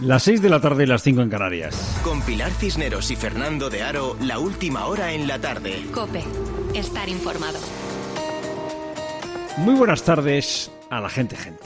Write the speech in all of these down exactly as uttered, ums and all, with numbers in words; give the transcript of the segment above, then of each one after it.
Las seis de la tarde y las cinco en Canarias. Con Pilar Cisneros y Fernando de Aro, la última hora en la tarde. COPE. Estar informado. Muy buenas tardes a la gente, gente.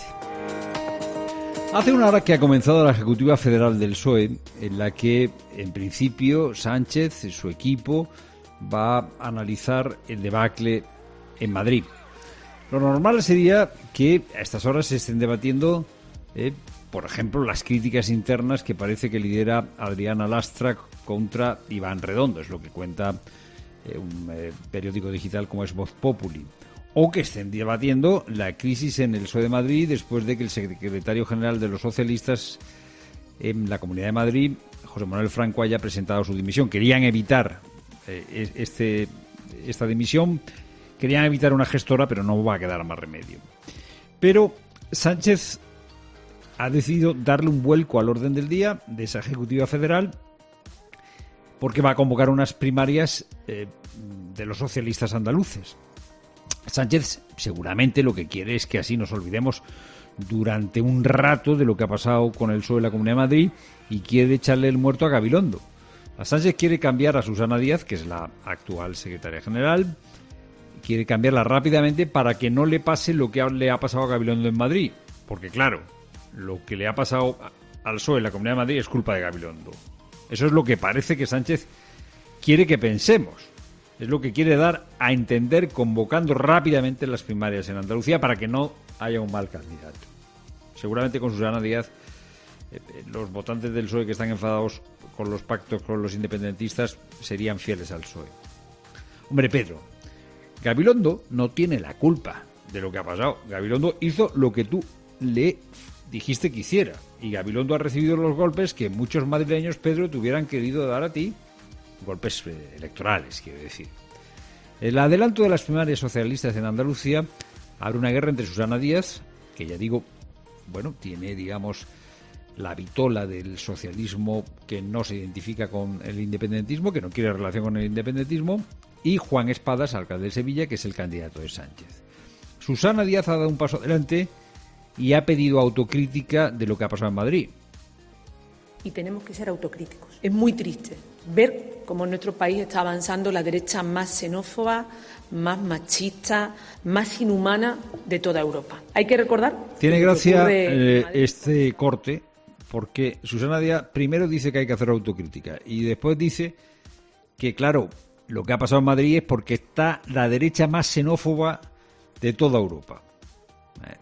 Hace una hora que ha comenzado la Ejecutiva Federal del P S O E, en la que, en principio, Sánchez y su equipo va a analizar el debacle en Madrid. Lo normal sería que a estas horas se estén debatiendo, eh, por ejemplo, las críticas internas que parece que lidera Adriana Lastra contra Iván Redondo, es lo que cuenta eh, un eh, periódico digital como es Voz Populi. O que estén debatiendo la crisis en el P S O E de Madrid después de que el secretario general de los socialistas en la Comunidad de Madrid, José Manuel Franco, haya presentado su dimisión. Querían evitar eh, este, esta dimisión, querían evitar una gestora, pero no va a quedar más remedio. Pero Sánchez ha decidido darle un vuelco al orden del día de esa Ejecutiva Federal porque va a convocar unas primarias eh, de los socialistas andaluces. Sánchez seguramente lo que quiere es que así nos olvidemos durante un rato de lo que ha pasado con el P S O E de la Comunidad de Madrid y quiere echarle el muerto a Gabilondo. A Sánchez quiere cambiar a Susana Díaz, que es la actual secretaria general, quiere cambiarla rápidamente para que no le pase lo que le ha pasado a Gabilondo en Madrid. Porque claro, lo que le ha pasado al P S O E en la Comunidad de Madrid es culpa de Gabilondo. Eso es lo que parece que Sánchez quiere que pensemos. Es lo que quiere dar a entender convocando rápidamente las primarias en Andalucía para que no haya un mal candidato. Seguramente con Susana Díaz eh, los votantes del P S O E que están enfadados con los pactos con los independentistas serían fieles al P S O E. Hombre, Pedro, Gabilondo no tiene la culpa de lo que ha pasado. Gabilondo hizo lo que tú le dijiste que hiciera. Y Gabilondo ha recibido los golpes que muchos madrileños, Pedro, te hubieran querido dar a ti. Golpes electorales, quiero decir. El adelanto de las primarias socialistas en Andalucía abre una guerra entre Susana Díaz, que ya digo, bueno, tiene, digamos, la vitola del socialismo que no se identifica con el independentismo, que no quiere relación con el independentismo, y Juan Espadas, alcalde de Sevilla, que es el candidato de Sánchez. Susana Díaz ha dado un paso adelante y ha pedido autocrítica de lo que ha pasado en Madrid. Y tenemos que ser autocríticos. Es muy triste ver cómo en nuestro país está avanzando la derecha más xenófoba, más machista, más inhumana de toda Europa. Hay que recordar... Tiene gracia eh, este corte, porque Susana Díaz primero dice que hay que hacer autocrítica y después dice que, claro, lo que ha pasado en Madrid es porque está la derecha más xenófoba de toda Europa. Eh,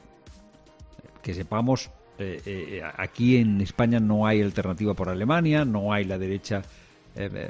que sepamos... Eh, eh, aquí en España no hay alternativa por Alemania, no hay la derecha eh,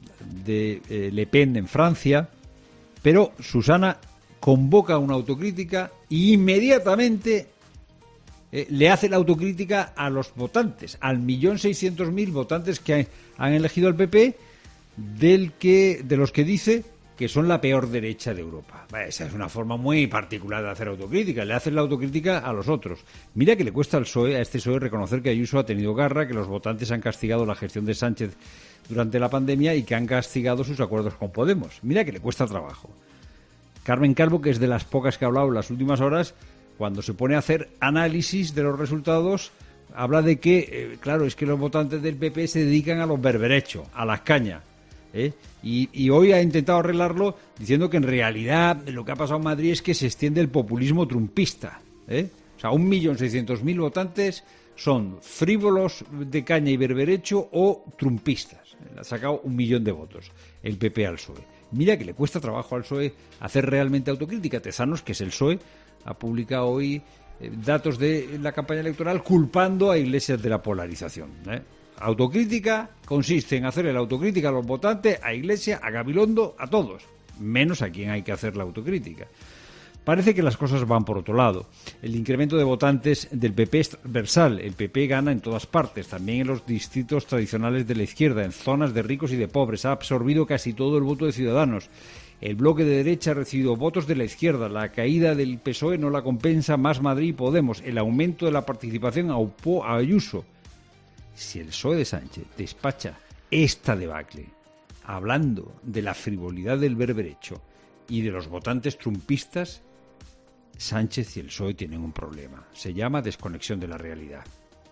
de eh, Le Pen en Francia, pero Susana convoca una autocrítica e inmediatamente eh, le hace la autocrítica a los votantes, al millón seiscientos mil votantes que han, han elegido al P P, del que, de los que dice que son la peor derecha de Europa. Esa es una forma muy particular de hacer autocrítica. Le hacen la autocrítica a los otros. Mira que le cuesta al P S O E, a este P S O E reconocer que Ayuso ha tenido garra, que los votantes han castigado la gestión de Sánchez durante la pandemia y que han castigado sus acuerdos con Podemos. Mira que le cuesta trabajo. Carmen Calvo, que es de las pocas que ha hablado en las últimas horas, cuando se pone a hacer análisis de los resultados, habla de que, eh, claro, es que los votantes del P P se dedican a los berberechos, a las cañas. ¿Eh? Y, y hoy ha intentado arreglarlo diciendo que en realidad lo que ha pasado en Madrid es que se extiende el populismo trumpista, ¿eh? O sea, un millón seiscientos mil votantes son frívolos de caña y berberecho o trumpistas. Le ha sacado un millón de votos el P P al P S O E. Mira que le cuesta trabajo al P S O E hacer realmente autocrítica. Tezanos, que es el P S O E, ha publicado hoy eh, datos de la campaña electoral culpando a Iglesias de la polarización, ¿eh? Autocrítica consiste en hacerle la autocrítica a los votantes, a Iglesias, a Gabilondo, a todos, menos a quien hay que hacer la autocrítica. Parece que las cosas van por otro lado. El incremento de votantes del P P es transversal. El P P gana en todas partes, también en los distritos tradicionales de la izquierda, en zonas de ricos y de pobres. Ha absorbido casi todo el voto de Ciudadanos. El bloque de derecha ha recibido votos de la izquierda. La caída del P S O E no la compensa Más Madrid y Podemos. El aumento de la participación aupó a Ayuso. Si el P S O E de Sánchez despacha esta debacle, hablando de la frivolidad del berberecho y de los votantes trumpistas, Sánchez y el P S O E tienen un problema. Se llama desconexión de la realidad.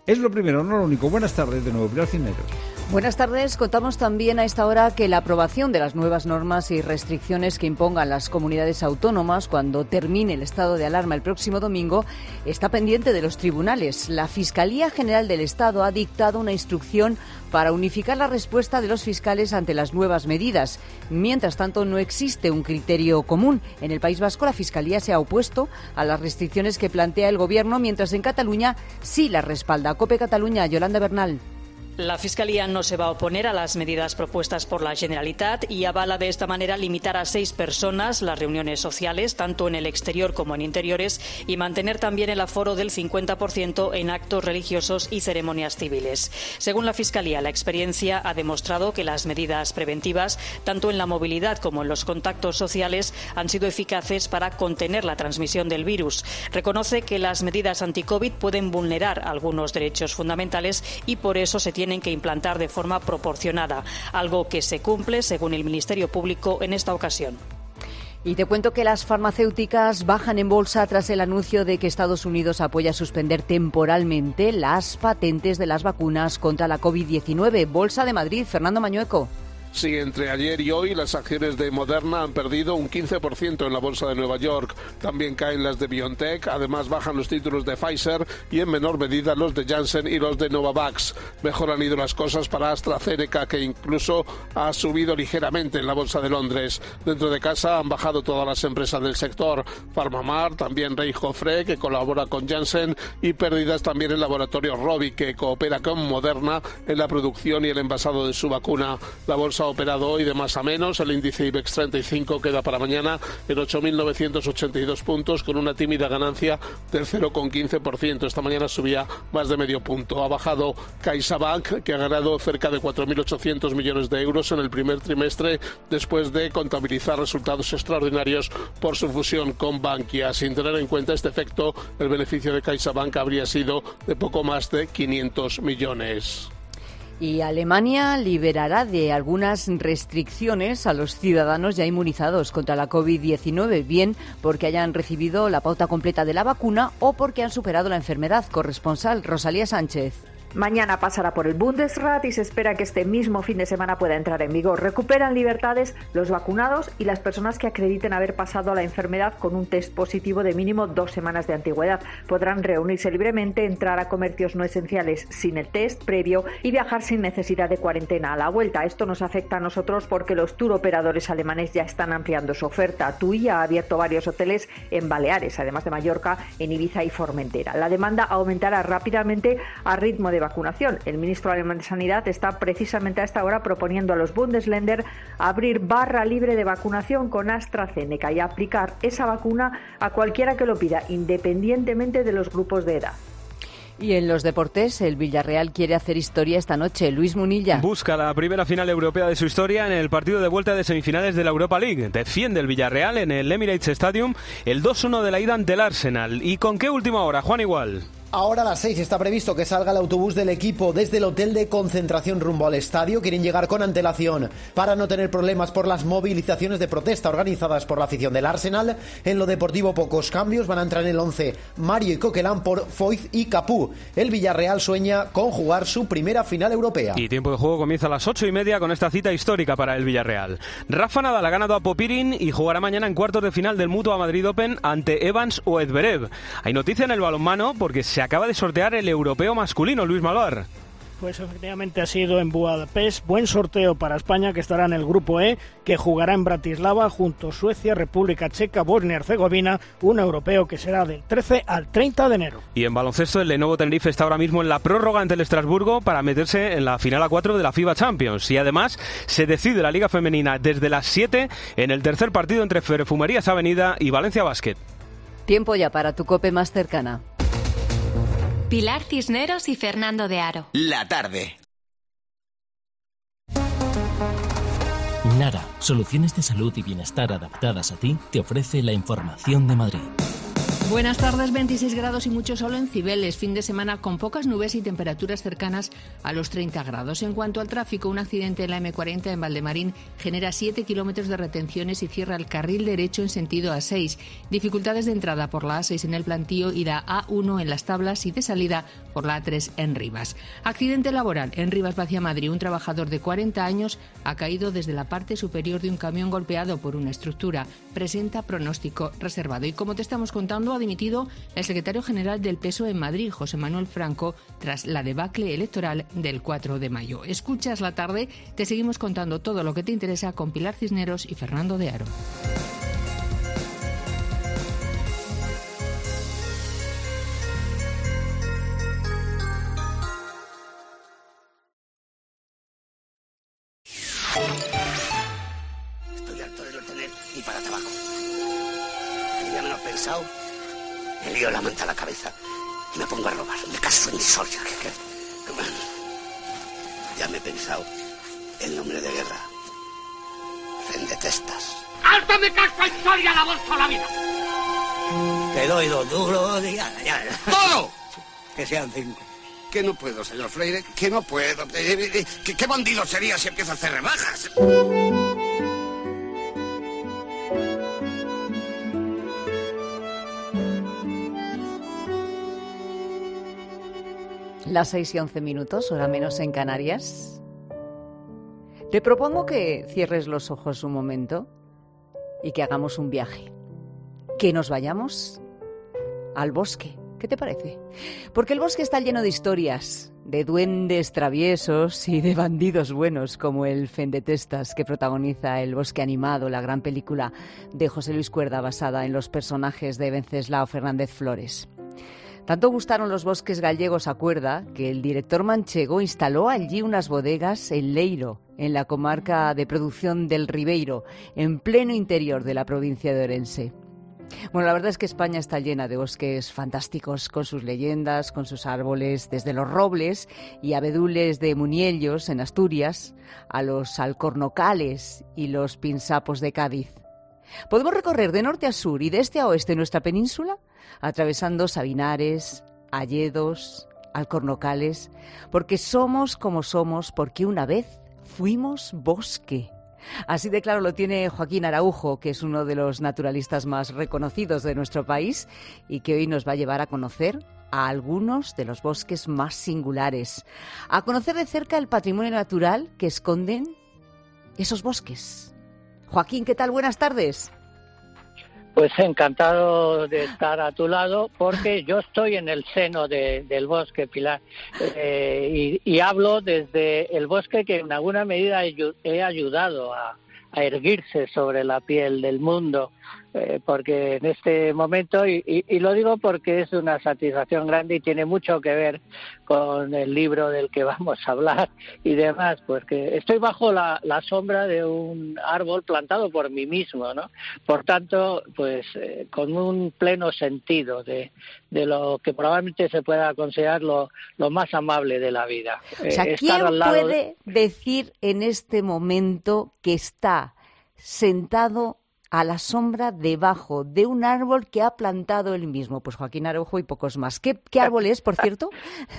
Es lo primero, no lo único. Buenas tardes de nuevo, Pilar Cisneros. Buenas tardes. Contamos también a esta hora que la aprobación de las nuevas normas y restricciones que impongan las comunidades autónomas cuando termine el estado de alarma el próximo domingo está pendiente de los tribunales. La Fiscalía General del Estado ha dictado una instrucción para unificar la respuesta de los fiscales ante las nuevas medidas. Mientras tanto, no existe un criterio común. En el País Vasco, la Fiscalía se ha opuesto a las restricciones que plantea el Gobierno, mientras en Cataluña sí las respalda. COPE Cataluña, Yolanda Bernal. La Fiscalía no se va a oponer a las medidas propuestas por la Generalitat y avala de esta manera limitar a seis personas las reuniones sociales, tanto en el exterior como en interiores, y mantener también el aforo del cincuenta por ciento en actos religiosos y ceremonias civiles. Según la Fiscalía, la experiencia ha demostrado que las medidas preventivas, tanto en la movilidad como en los contactos sociales, han sido eficaces para contener la transmisión del virus. Reconoce que las medidas anti-COVID pueden vulnerar algunos derechos fundamentales y por eso se tiene tienen que implantar de forma proporcionada, algo que se cumple, según el Ministerio Público, en esta ocasión. Y te cuento que las farmacéuticas bajan en bolsa tras el anuncio de que Estados Unidos apoya suspender temporalmente las patentes de las vacunas contra la COVID diecinueve. Bolsa de Madrid, Fernando Mañueco. Sí, entre ayer y hoy las acciones de Moderna han perdido un quince por ciento en la bolsa de Nueva York. También caen las de BioNTech, además bajan los títulos de Pfizer y en menor medida los de Janssen y los de Novavax. Mejor han ido las cosas para AstraZeneca, que incluso ha subido ligeramente en la bolsa de Londres. Dentro de casa han bajado todas las empresas del sector. PharmaMar, también Rey-Jofre, que colabora con Janssen, y pérdidas también el laboratorio Rovi, que coopera con Moderna en la producción y el envasado de su vacuna. La bolsa ha operado hoy de más a menos. El índice IBEX treinta y cinco queda para mañana en ocho mil novecientos ochenta y dos puntos, con una tímida ganancia del cero coma quince por ciento. Esta mañana subía más de medio punto. Ha bajado CaixaBank, que ha ganado cerca de cuatro mil ochocientos millones de euros en el primer trimestre, después de contabilizar resultados extraordinarios por su fusión con Bankia. Sin tener en cuenta este efecto, el beneficio de CaixaBank habría sido de poco más de quinientos millones. Y Alemania liberará de algunas restricciones a los ciudadanos ya inmunizados contra la COVID diecinueve, bien porque hayan recibido la pauta completa de la vacuna o porque han superado la enfermedad. Corresponsal Rosalía Sánchez. Mañana pasará por el Bundesrat y se espera que este mismo fin de semana pueda entrar en vigor. Recuperan libertades los vacunados y las personas que acrediten haber pasado la enfermedad con un test positivo de mínimo dos semanas de antigüedad. Podrán reunirse libremente, entrar a comercios no esenciales sin el test previo y viajar sin necesidad de cuarentena a la vuelta. Esto nos afecta a nosotros porque los tour operadores alemanes ya están ampliando su oferta. TUI ha abierto varios hoteles en Baleares, además de Mallorca, en Ibiza y Formentera. La demanda aumentará rápidamente a ritmo de vacunación. El ministro alemán de Sanidad está precisamente a esta hora proponiendo a los Bundesländer abrir barra libre de vacunación con AstraZeneca y aplicar esa vacuna a cualquiera que lo pida, independientemente de los grupos de edad. Y en los deportes, el Villarreal quiere hacer historia esta noche. Luis Munilla. Busca la primera final europea de su historia en el partido de vuelta de semifinales de la Europa League. Defiende el Villarreal en el Emirates Stadium el dos uno de la ida ante el Arsenal. ¿Y con qué última hora, Juan Igual? Ahora a las seis está previsto que salga el autobús del equipo desde el hotel de concentración rumbo al estadio. Quieren llegar con antelación para no tener problemas por las movilizaciones de protesta organizadas por la afición del Arsenal. En lo deportivo, pocos cambios. Van a entrar en el once Mario y Coquelin por Foyth y Capú. El Villarreal sueña con jugar su primera final europea. Y tiempo de juego comienza a las ocho y media con esta cita histórica para el Villarreal. Rafa Nadal ha ganado a Popirin y jugará mañana en cuartos de final del Mutua Madrid Open ante Evans o Edverev. Hay noticia en el balonmano porque se Se acaba de sortear el europeo masculino, Luis Malvar. Pues efectivamente ha sido en Budapest. Buen sorteo para España, que estará en el grupo E, que jugará en Bratislava junto a Suecia, República Checa, Bosnia y Herzegovina, un europeo que será del trece al treinta de enero. Y en baloncesto, el Lenovo Tenerife está ahora mismo en la prórroga ante el Estrasburgo para meterse en la final a cuatro de la FIBA Champions. Y además se decide la Liga Femenina desde las siete en el tercer partido entre Perfumerías Avenida y Valencia Basket. Tiempo ya para tu COPE más cercana. Pilar Cisneros y Fernando de Aro. La tarde. Nara, soluciones de salud y bienestar adaptadas a ti, te ofrece la información de Madrid. Buenas tardes, veintiséis grados y mucho sol en Cibeles, fin de semana con pocas nubes y temperaturas cercanas a los treinta grados. En cuanto al tráfico, un accidente en la eme cuarenta en Valdemarín genera siete kilómetros de retenciones y cierra el carril derecho en sentido A seis. Dificultades de entrada por la A seis en el Plantío y la A uno en Las Tablas y de salida por la A tres en Rivas. Accidente laboral en Rivas Vaciamadrid. Un trabajador de cuarenta años ha caído desde la parte superior de un camión golpeado por una estructura. Presenta pronóstico reservado. Y como te estamos contando, ha dimitido el secretario general del P S O E en Madrid, José Manuel Franco, tras la debacle electoral del cuatro de mayo. Escuchas la tarde, te seguimos contando todo lo que te interesa con Pilar Cisneros y Fernando de Aro. Estoy harto de no tener ni para tabaco. Ya me lo he pensado. Me lío la manta a la cabeza y me pongo a robar. Me caso en Soria. Que, que, que, bueno. Ya me he pensado el nombre de guerra. Vendetestas. ¡Alto me caso en Soria la voz toda la vida! Te doy dos duros y ya, ya. ¡Todo! Que sean cinco. Que no puedo, señor Freire, que no puedo. ¿Qué, qué bandido sería si empiezo a hacer rebajas? Las seis y once minutos, hora menos en Canarias. Te propongo que cierres los ojos un momento y que hagamos un viaje. Que nos vayamos al bosque. ¿Qué te parece? Porque el bosque está lleno de historias, de duendes traviesos y de bandidos buenos, como el Fendetestas, que protagoniza El bosque animado, la gran película de José Luis Cuerda basada en los personajes de Venceslao Fernández Flores. Tanto gustaron los bosques gallegos a Cuerda que el director manchego instaló allí unas bodegas en Leiro, en la comarca de producción del Ribeiro, en pleno interior de la provincia de Orense. Bueno, la verdad es que España está llena de bosques fantásticos, con sus leyendas, con sus árboles, desde los robles y abedules de Muniellos, en Asturias, a los alcornocales y los pinsapos de Cádiz. Podemos recorrer de norte a sur y de este a oeste nuestra península, atravesando Sabinares, Alledos, Alcornocales, porque somos como somos, porque una vez fuimos bosque. Así de claro lo tiene Joaquín Araujo, que es uno de los naturalistas más reconocidos de nuestro país y que hoy nos va a llevar a conocer a algunos de los bosques más singulares, a conocer de cerca el patrimonio natural que esconden esos bosques. Joaquín, ¿qué tal? Buenas tardes. Pues encantado de estar a tu lado, porque yo estoy en el seno de, del bosque, Pilar, eh, y, y hablo desde el bosque que en alguna medida he ayudado a, a erguirse sobre la piel del mundo, eh, porque en este momento, y, y, y lo digo porque es una satisfacción grande y tiene mucho que ver con el libro del que vamos a hablar y demás, porque estoy bajo la, la sombra de un árbol plantado por mí mismo, ¿no? Por tanto, pues eh, con un pleno sentido de, de lo que probablemente se pueda considerar lo, lo más amable de la vida. O sea, eh, ¿quién al lado puede de... decir en este momento que está sentado a la sombra debajo de un árbol que ha plantado él mismo? Pues Joaquín Araujo y pocos más. ¿Qué, qué árbol es, por cierto?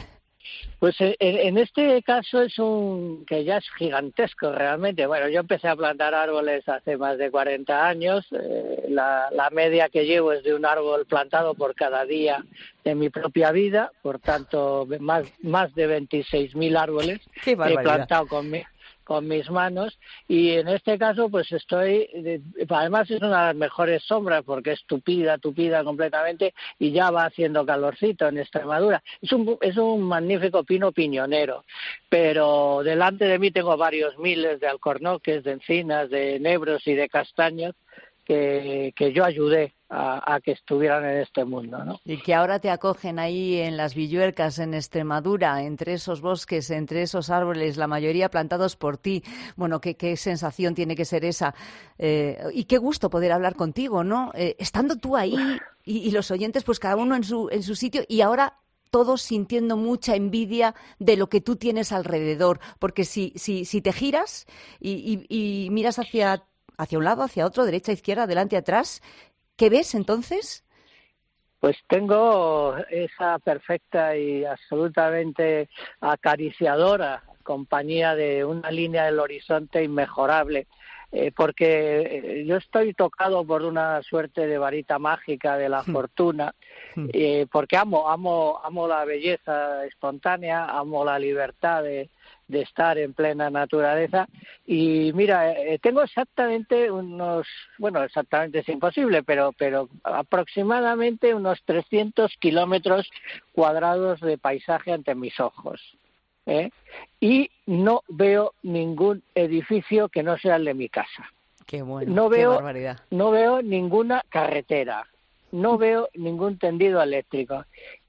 Pues en, en este caso es un que ya es gigantesco realmente. Bueno, yo empecé a plantar árboles hace más de cuarenta años. Eh, la, la media que llevo es de un árbol plantado por cada día de mi propia vida. Por tanto, más, más de veintiséis mil árboles he plantado con mi... con mis manos, y en este caso pues estoy, además es una de las mejores sombras porque es tupida, tupida completamente y ya va haciendo calorcito en Extremadura. Es un, es un magnífico pino piñonero, pero delante de mí tengo varios miles de alcornoques, de encinas, de enebros y de castaños que, que yo ayudé a, a que estuvieran en este mundo, ¿no? Y que ahora te acogen ahí en las Villuercas, en Extremadura, entre esos bosques, entre esos árboles, la mayoría plantados por ti. Bueno, qué, qué sensación tiene que ser esa. Eh, y qué gusto poder hablar contigo, ¿no? Eh, estando tú ahí y, y los oyentes, pues cada uno en su, en su sitio, y ahora todos sintiendo mucha envidia de lo que tú tienes alrededor. Porque si, si, si te giras y, y, y miras hacia, hacia un lado, hacia otro, derecha, izquierda, adelante, atrás, ¿qué ves entonces? Pues tengo esa perfecta y absolutamente acariciadora compañía de una línea del horizonte inmejorable, eh, porque yo estoy tocado por una suerte de varita mágica de la fortuna, eh, porque amo, amo, amo la belleza espontánea, amo la libertad de de estar en plena naturaleza y mira, eh, tengo exactamente unos, bueno, exactamente es imposible, pero pero aproximadamente unos trescientos kilómetros cuadrados de paisaje ante mis ojos, ¿eh? Y no veo ningún edificio que no sea el de mi casa. Qué bueno, no qué veo, barbaridad. No veo ninguna carretera, no veo ningún tendido eléctrico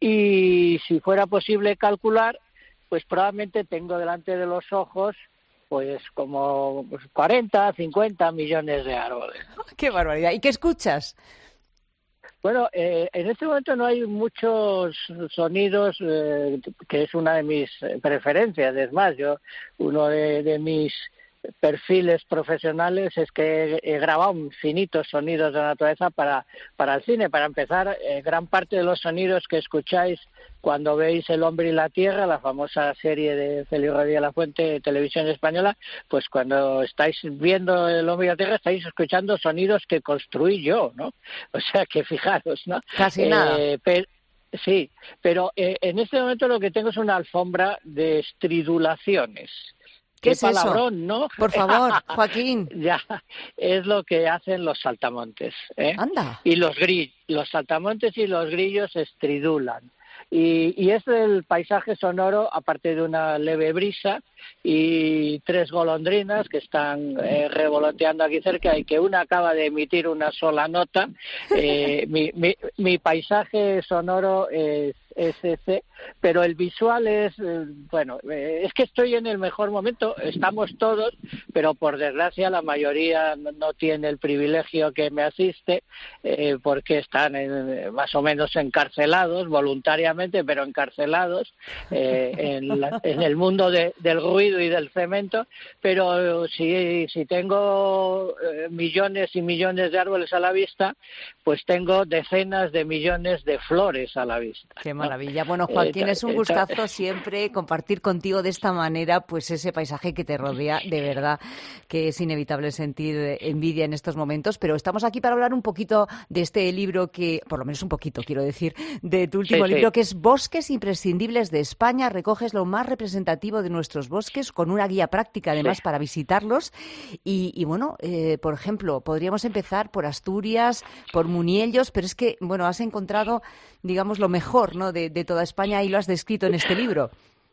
y si fuera posible calcular, pues probablemente tengo delante de los ojos pues como cuarenta, cincuenta millones de árboles. ¡Qué barbaridad! ¿Y qué escuchas? Bueno, eh, en este momento no hay muchos sonidos, eh, que es una de mis preferencias. Es más, yo uno de, de mis perfiles profesionales es que he, he grabado infinitos sonidos de la naturaleza para, para el cine. Para empezar, eh, gran parte de los sonidos que escucháis cuando veis El hombre y la tierra, la famosa serie de Félix Rodríguez Lafuente de Televisión Española, pues cuando estáis viendo El hombre y la tierra estáis escuchando sonidos que construí yo, ¿no? O sea que fijaros, ¿no? Casi eh, nada. Pero, sí, pero eh, en este momento lo que tengo es una alfombra de estridulaciones. ¿Qué, ¿Qué es palabrón, eso? ¿no? Por favor, Joaquín. Ya, es lo que hacen los saltamontes, ¿eh? Anda. Y los grillos, los saltamontes y los grillos estridulan. Y, y es el paisaje sonoro, aparte de una leve brisa y tres golondrinas que están eh, revoloteando aquí cerca y que una acaba de emitir una sola nota. Eh, mi, mi, mi paisaje sonoro es, es ese, pero el visual es, eh, bueno, eh, es que estoy en el mejor momento, estamos todos, pero por desgracia la mayoría no, no tiene el privilegio que me asiste, eh, porque están en, más o menos encarcelados, voluntariamente, pero encarcelados, eh, en, la, en el mundo de, del ruido y del cemento, pero si, si tengo eh, millones y millones de árboles a la vista, pues tengo decenas de millones de flores a la vista. Qué maravilla. Bueno, Joaquín, es un gustazo siempre compartir contigo de esta manera pues ese paisaje que te rodea, de verdad que es inevitable sentir envidia en estos momentos, pero estamos aquí para hablar un poquito de este libro que, por lo menos un poquito, quiero decir, de tu último sí, libro, sí. que es Bosques imprescindibles de España. Recoges lo más representativo de nuestros bosques con una guía práctica, además, sí. para visitarlos. Y, y bueno, eh, por ejemplo, podríamos empezar por Asturias, por Muniellos, pero es que, bueno, has encontrado, digamos, lo mejor, ¿no?, de, de toda España y lo has descrito en este libro.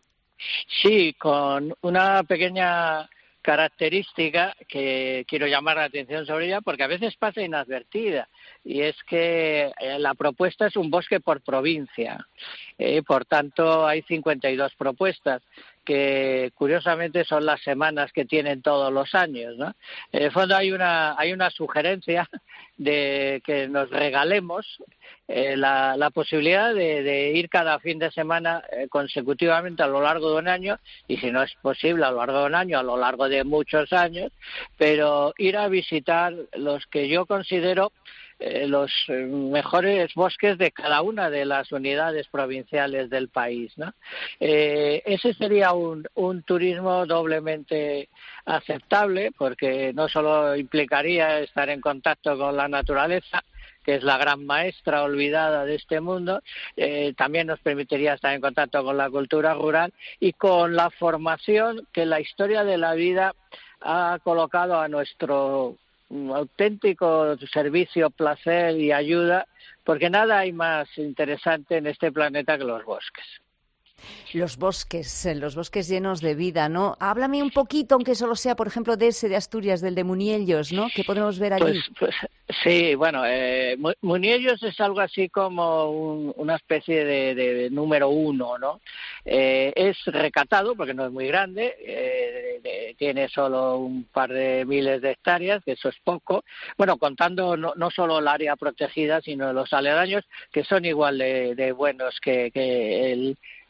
Sí, con una pequeña característica que quiero llamar la atención sobre ella porque a veces pasa inadvertida, y es que eh, la propuesta es un bosque por provincia, eh, por tanto hay cincuenta y dos propuestas que curiosamente son las semanas que tienen todos los años, ¿no? En el fondo hay una hay una sugerencia de que nos regalemos eh, la, la posibilidad de, de ir cada fin de semana eh, consecutivamente a lo largo de un año, y si no es posible a lo largo de un año, a lo largo de muchos años, pero ir a visitar los que yo considero Eh, los eh, mejores bosques de cada una de las unidades provinciales del país, ¿no? Eh, ese sería un, un turismo doblemente aceptable, porque no solo implicaría estar en contacto con la naturaleza, que es la gran maestra olvidada de este mundo, eh, también nos permitiría estar en contacto con la cultura rural y con la formación que la historia de la vida ha colocado a nuestro un auténtico servicio, placer y ayuda, porque nada hay más interesante en este planeta que los bosques. Los bosques, los bosques llenos de vida, ¿no? Háblame un poquito, aunque solo sea, por ejemplo, de ese de Asturias, del de Muniellos, ¿no? ¿Qué podemos ver allí? Pues, pues sí, bueno, eh, Muniellos es algo así como un, una especie de, de número uno, ¿no? Eh, es recatado, porque no es muy grande, eh, de, tiene solo un par de miles de hectáreas, que eso es poco. Bueno, contando no, no solo el área protegida, sino los aledaños, que son igual de, de buenos que, que el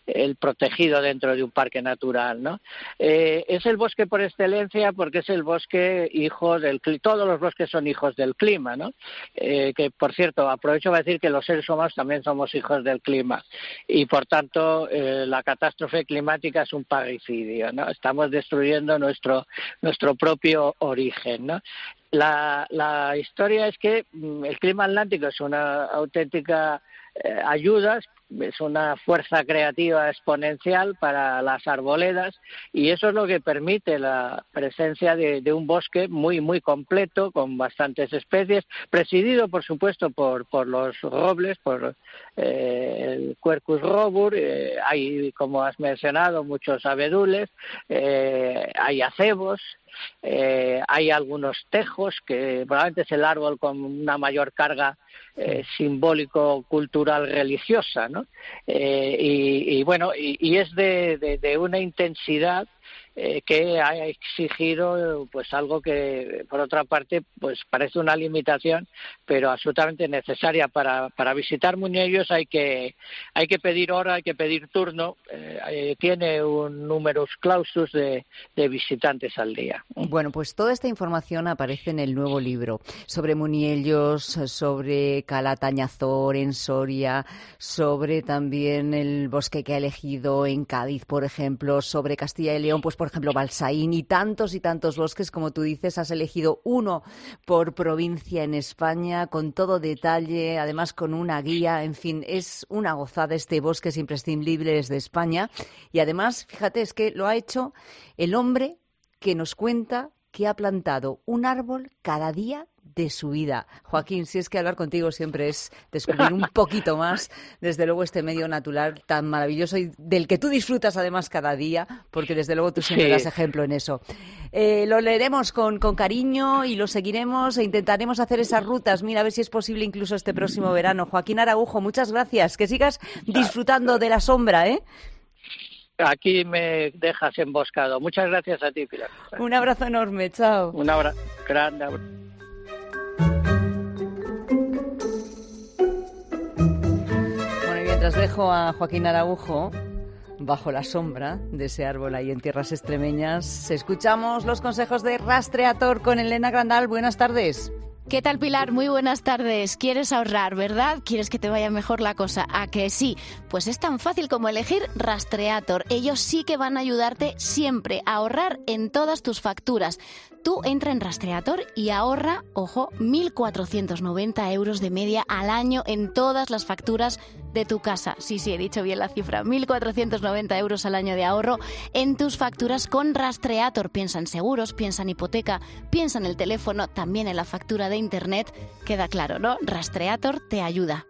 el protegido dentro de un parque natural, ¿no? Eh, es el bosque por excelencia porque es el bosque hijo del clima. Todos los bosques son hijos del clima, ¿no? Eh, que, por cierto, aprovecho para decir que los seres humanos también somos hijos del clima y, por tanto, eh, la catástrofe climática es un parricidio, ¿no? Estamos destruyendo nuestro nuestro propio origen, ¿no? La, la historia es que el clima atlántico es una auténtica eh, ayuda, es una fuerza creativa exponencial para las arboledas y eso es lo que permite la presencia de, de un bosque muy muy completo con bastantes especies, presidido por supuesto por por los robles, por eh, el Quercus robur, eh, hay, como has mencionado, muchos abedules, eh, hay acebos, eh, hay algunos tejos, que probablemente es el árbol con una mayor carga eh, simbólico-cultural religiosa, ¿no? Eh, y, y bueno, y, y es de, de, de una intensidad eh, que ha exigido pues algo que por otra parte pues parece una limitación pero absolutamente necesaria. Para, para visitar Muñellos hay que hay que pedir hora, hay que pedir turno, eh, tiene un numerus clausus de, de visitantes al día. Bueno, pues toda esta información aparece en el nuevo libro sobre Muñellos, sobre Calatañazor en Soria, sobre también el bosque que ha elegido en Cádiz, por ejemplo, sobre Castilla y León, pues por ejemplo Balsaín y tantos y tantos bosques, como tú dices, has elegido uno por provincia en España, con todo detalle, además con una guía, en fin, es una gozada este Bosques Imprescindibles de España y además, fíjate, es que lo ha hecho el hombre que nos cuenta que ha plantado un árbol cada día de su vida. Joaquín, si es que hablar contigo siempre es descubrir un poquito más, desde luego, este medio natural tan maravilloso y del que tú disfrutas además cada día, porque desde luego tú siempre sí. das ejemplo en eso. Eh, lo leeremos con, con cariño y lo seguiremos e intentaremos hacer esas rutas. Mira, a ver si es posible incluso este próximo verano. Joaquín Araujo, muchas gracias. Que sigas disfrutando de la sombra, ¿eh? Aquí me dejas emboscado. Muchas gracias a ti, Pilar. Un abrazo enorme, chao. Un abrazo grande. Abrazo. Bueno, y mientras dejo a Joaquín Araujo bajo la sombra de ese árbol ahí en tierras extremeñas, escuchamos los consejos de Rastreator con Elena Grandal. Buenas tardes. ¿Qué tal, Pilar? Muy buenas tardes. ¿Quieres ahorrar, verdad? ¿Quieres que te vaya mejor la cosa? ¿A que sí? Pues es tan fácil como elegir Rastreator. Ellos sí que van a ayudarte siempre a ahorrar en todas tus facturas. Tú entra en Rastreator y ahorra, ojo, mil cuatrocientos noventa euros de media al año en todas las facturas de tu casa. Sí, sí, he dicho bien la cifra. mil cuatrocientos noventa euros al año de ahorro en tus facturas con Rastreator. Piensa en seguros, piensa en hipoteca, piensa en el teléfono, también en la factura de Internet. Queda claro, ¿no? Rastreator te ayuda.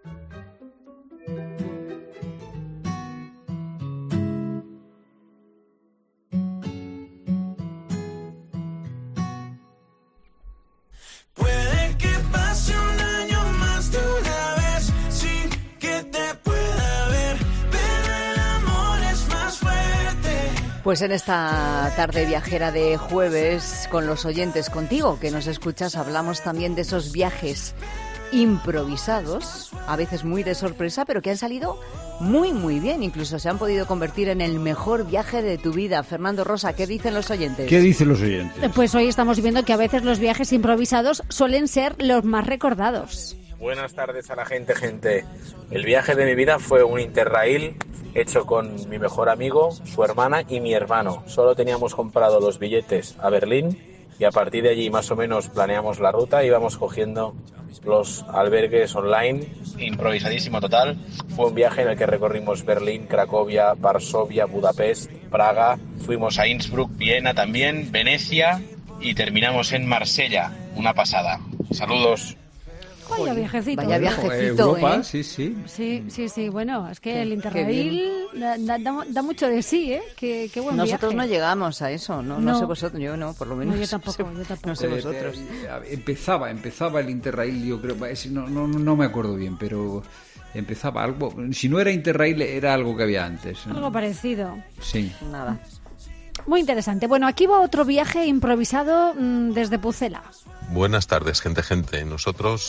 Puede que pase un año más de una vez sin que te pueda ver, pero el amor es más fuerte. Pues en esta tarde viajera de jueves, con los oyentes, contigo que nos escuchas, hablamos también de esos viajes improvisados, a veces muy de sorpresa, pero que han salido muy, muy bien. Incluso se han podido convertir en el mejor viaje de tu vida. Fernando Rosa, ¿qué dicen los oyentes? ¿Qué dicen los oyentes? Pues hoy estamos viendo que a veces los viajes improvisados suelen ser los más recordados. Buenas tardes a la gente, gente. El viaje de mi vida fue un Interrail hecho con mi mejor amigo, su hermana y mi hermano. Solo teníamos comprado los billetes a Berlín y a partir de allí más o menos planeamos la ruta y íbamos cogiendo los albergues online. Improvisadísimo total. Fue un viaje en el que recorrimos Berlín, Cracovia, Varsovia, Budapest, Praga. Fuimos a Innsbruck, Viena también, Venecia y terminamos en Marsella. Una pasada. Saludos. Vaya viajecito. Vaya viajecito, Europa, ¿eh? sí, sí. Sí, sí, sí. Bueno, es que Qué- el qué Interrail da, da- da mucho de sí, ¿eh? Qué, qué buen Nosotros viaje. no llegamos a eso, no, no. No. sé vosotros, yo no, por lo menos. No, yo tampoco, yo tampoco. No sé Eh, vosotros. eh, empezaba, empezaba el Interrail, yo creo, es- no, no, no me acuerdo bien, pero empezaba algo, si no era Interrail era algo que había antes. ¿no? Algo parecido. Sí. Nada. Muy interesante. Bueno, aquí va otro viaje improvisado mmm, desde Pucela. Buenas tardes, gente, gente. Nosotros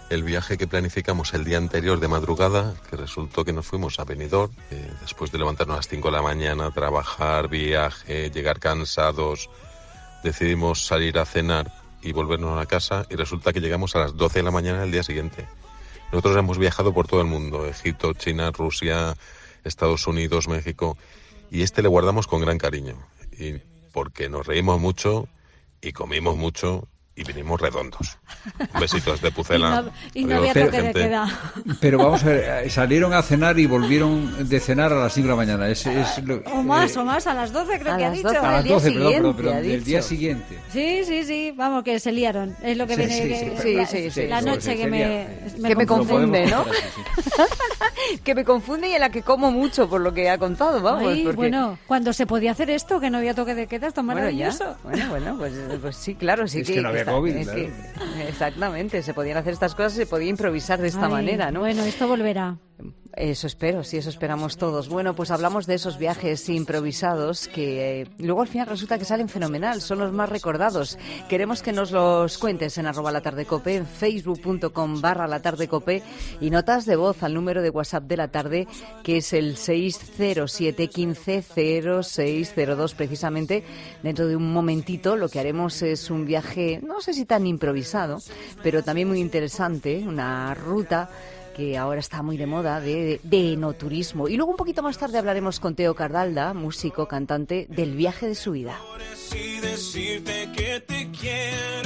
el viaje que planificamos el día anterior de madrugada, que resultó que nos fuimos a Benidorm, eh, después de levantarnos a las cinco de la mañana, trabajar, viaje, llegar cansados, decidimos salir a cenar y volvernos a casa, y resulta que llegamos a las doce de la mañana del día siguiente. Nosotros hemos viajado por todo el mundo, Egipto, China, Rusia, Estados Unidos, México, y este le guardamos con gran cariño, y porque nos reímos mucho y comimos mucho y vinimos redondos. Besitos de Pucela. Y no, y no había toque de queda. Pero vamos a ver, salieron a cenar y volvieron de cenar a las cinco de la mañana. Es, es lo, o más, eh, o más, a las doce creo a que ha las dicho. doce, a las doce, perdón, perdón, perdón, del del día siguiente. Sí, sí, sí, vamos, que se liaron. Es lo que Sí, viene sí, que, sí, la, sí, sí, la sí, noche sí, que sería- me, que me Lo confunde, podemos ¿no? hacer así, sí. Que me confunde y en la que como mucho, por lo que ha contado, vamos. Ay, porque... bueno, cuando se podía hacer esto, que no había toque de queda, esto es Bueno, ya. maravilloso. Bueno, bueno, pues, pues sí, claro, sí Es que no había está- COVID, es claro. que- exactamente, se podían hacer estas cosas, se podía improvisar de esta Ay, manera, ¿no? Bueno, esto volverá. Eso espero, sí, eso esperamos todos. Bueno, pues hablamos de esos viajes improvisados que eh, luego al final resulta que salen fenomenal, son los más recordados. Queremos que nos los cuentes en arroba la tarde cope, en facebook punto com barra la tarde cope, y notas de voz al número de WhatsApp de la tarde, que es el seis cero siete uno cinco cero seis cero dos. Precisamente dentro de un momentito lo que haremos es un viaje, no sé si tan improvisado, pero también muy interesante, una ruta que ahora está muy de moda, de, de enoturismo. Y luego un poquito más tarde hablaremos con Teo Cardalda, músico, cantante, del viaje de su vida. Y decirte que te quiero.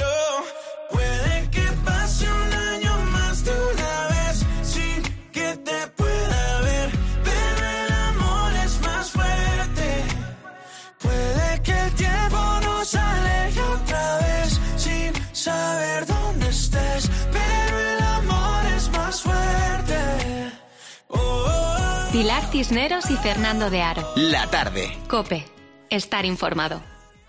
Puede que pase un año más de una vez sin que te pueda ver, pero el amor es más fuerte. Puede que el tiempo nos aleje otra vez sin saber dónde estés, pero el amor es más fuerte. Oh, oh, oh. Pilar Cisneros y Fernando de Aro. La tarde. COPE. Estar informado.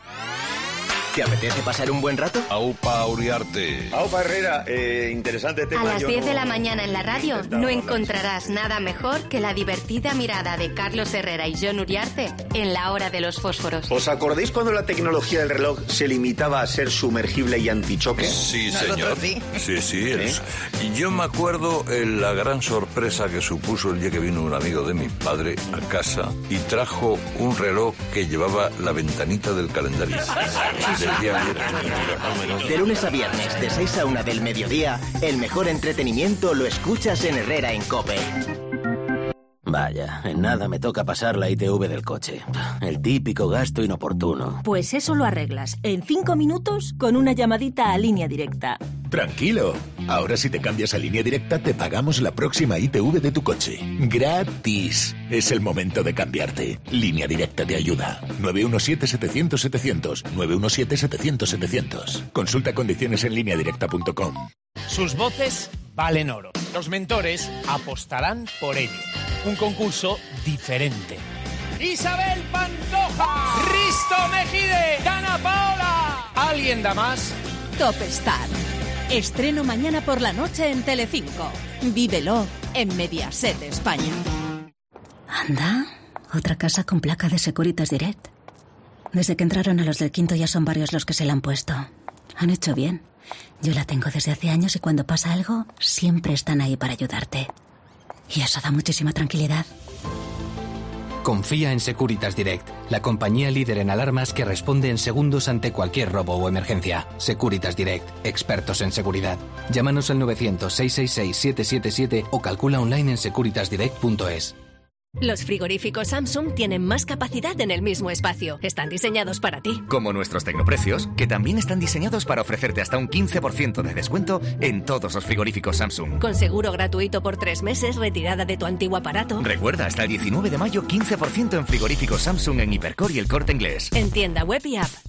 ¿Te apetece pasar un buen rato? Aupa Uriarte. Aupa Herrera, eh, interesante tema. A las Yo diez no- de la mañana en la radio intentaba no hablar. encontrarás nada mejor que la divertida mirada de Carlos Herrera y John Uriarte en La Hora de los Fósforos. ¿Os acordáis cuando la tecnología del reloj se limitaba a ser sumergible y antichoque? Sí, señor. ¿Nosotros sí? Sí, sí. es- Y yo me acuerdo eh, la gran sorpresa que supuso el día que vino un amigo de mi padre a casa y trajo un reloj que llevaba la ventanita del calendario. Del día viernes. De lunes a viernes, de seis a una del mediodía, el mejor entretenimiento lo escuchas en Herrera en COPE. Vaya, en nada me toca pasar la I T V del coche. El típico gasto inoportuno. Pues eso lo arreglas en cinco minutos con una llamadita a Línea Directa. Tranquilo. Ahora si te cambias a Línea Directa te pagamos la próxima I T V de tu coche. Gratis. Es el momento de cambiarte. Línea Directa te ayuda. nueve uno siete setecientos setecientos. nueve uno siete setecientos setecientos. Consulta condiciones en línea directa punto com. Sus voces valen oro. Los mentores apostarán por ello. Un concurso diferente. Isabel Pantoja, Risto Mejide, Dana Paola. ¿Alguien da más? Top Star. Estreno mañana por la noche en Telecinco. Vívelo en Mediaset España. Anda, otra casa con placa de Securitas Direct. Desde que entraron a los del quinto ya son varios los que se la han puesto. Han hecho bien. Yo la tengo desde hace años y cuando pasa algo, siempre están ahí para ayudarte. Y eso da muchísima tranquilidad. Confía en Securitas Direct, la compañía líder en alarmas que responde en segundos ante cualquier robo o emergencia. Securitas Direct, expertos en seguridad. Llámanos al novecientos, seiscientos sesenta y seis, siete siete siete o calcula online en securitas direct punto es. Los frigoríficos Samsung tienen más capacidad en el mismo espacio. Están diseñados para ti. Como nuestros tecnoprecios, que también están diseñados para ofrecerte hasta un quince por ciento de descuento en todos los frigoríficos Samsung. Con seguro gratuito por tres meses, retirada de tu antiguo aparato. Recuerda, hasta el diecinueve de mayo, quince por ciento en frigoríficos Samsung en Hipercor y El Corte Inglés. En tienda web y app.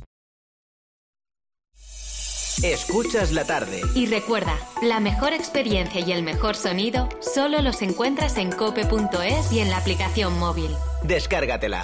Escuchas la tarde. Y recuerda, la mejor experiencia y el mejor sonido solo los encuentras en cope punto es y en la aplicación móvil. Descárgatela.